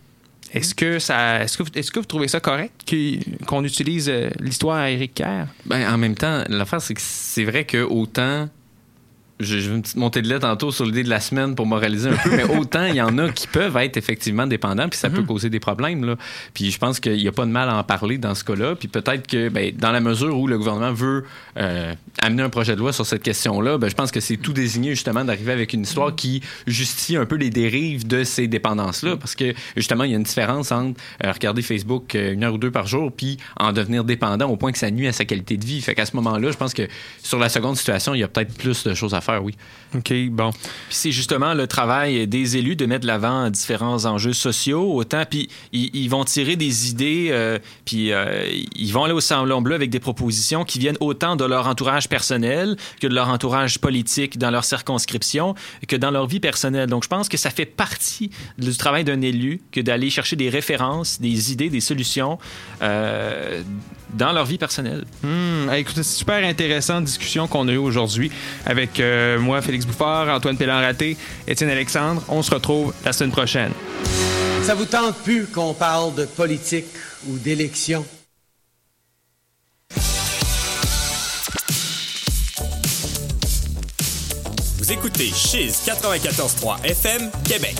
Est-ce que vous trouvez ça correct qu'on utilise l'histoire à Éric Kerr? Ben, en même temps, l'affaire, c'est que c'est vrai que autant... Je vais une petite montée de lait tantôt sur l'idée de la semaine pour moraliser un peu, mais autant il y en a qui peuvent être effectivement dépendants, puis ça peut causer des problèmes, là. Puis je pense qu'il n'y a pas de mal à en parler dans ce cas-là. Puis peut-être que, dans la mesure où le gouvernement veut amener un projet de loi sur cette question-là, je pense que c'est tout désigné justement d'arriver avec une histoire qui justifie un peu les dérives de ces dépendances-là. Parce que justement, il y a une différence entre regarder Facebook 1 heure ou 2 par jour, puis en devenir dépendant au point que ça nuit à sa qualité de vie. Fait qu'à ce moment-là, je pense que sur la seconde situation, il y a peut-être plus de choses à faire. Oui. OK, bon. Puis c'est justement le travail des élus de mettre de l'avant différents enjeux sociaux, autant, puis ils vont tirer des idées, puis ils vont aller au Salon Bleu avec des propositions qui viennent autant de leur entourage personnel que de leur entourage politique dans leur circonscription, que dans leur vie personnelle. Donc, je pense que ça fait partie du travail d'un élu que d'aller chercher des références, des idées, des solutions dans leur vie personnelle. Écoutez, c'est super intéressante discussion qu'on a eue aujourd'hui avec moi, Félix Bouffard, Antoine Pellan-Raté, Étienne Alexandre. On se retrouve la semaine prochaine. Ça vous tente plus qu'on parle de politique ou d'élection? Vous écoutez Chiz 94.3 FM, Québec.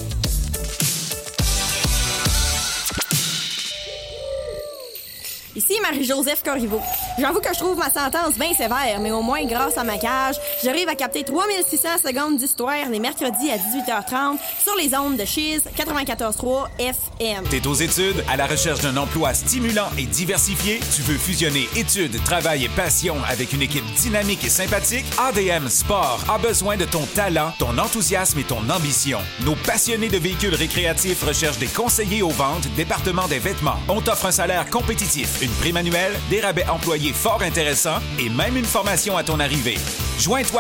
Ici Marie-Joseph Corriveau. J'avoue que je trouve ma sentence bien sévère, mais au moins, grâce à ma cage, j'arrive à capter 3600 secondes d'histoire les mercredis à 18h30 sur les ondes de Chiz 94.3 FM. T'es aux études, à la recherche d'un emploi stimulant et diversifié? Tu veux fusionner études, travail et passion avec une équipe dynamique et sympathique? ADM Sport a besoin de ton talent, ton enthousiasme et ton ambition. Nos passionnés de véhicules récréatifs recherchent des conseillers aux ventes, département des vêtements. On t'offre un salaire compétitif, une prime annuelle, des rabais employés fort intéressants et même une formation à ton arrivée. Joins-toi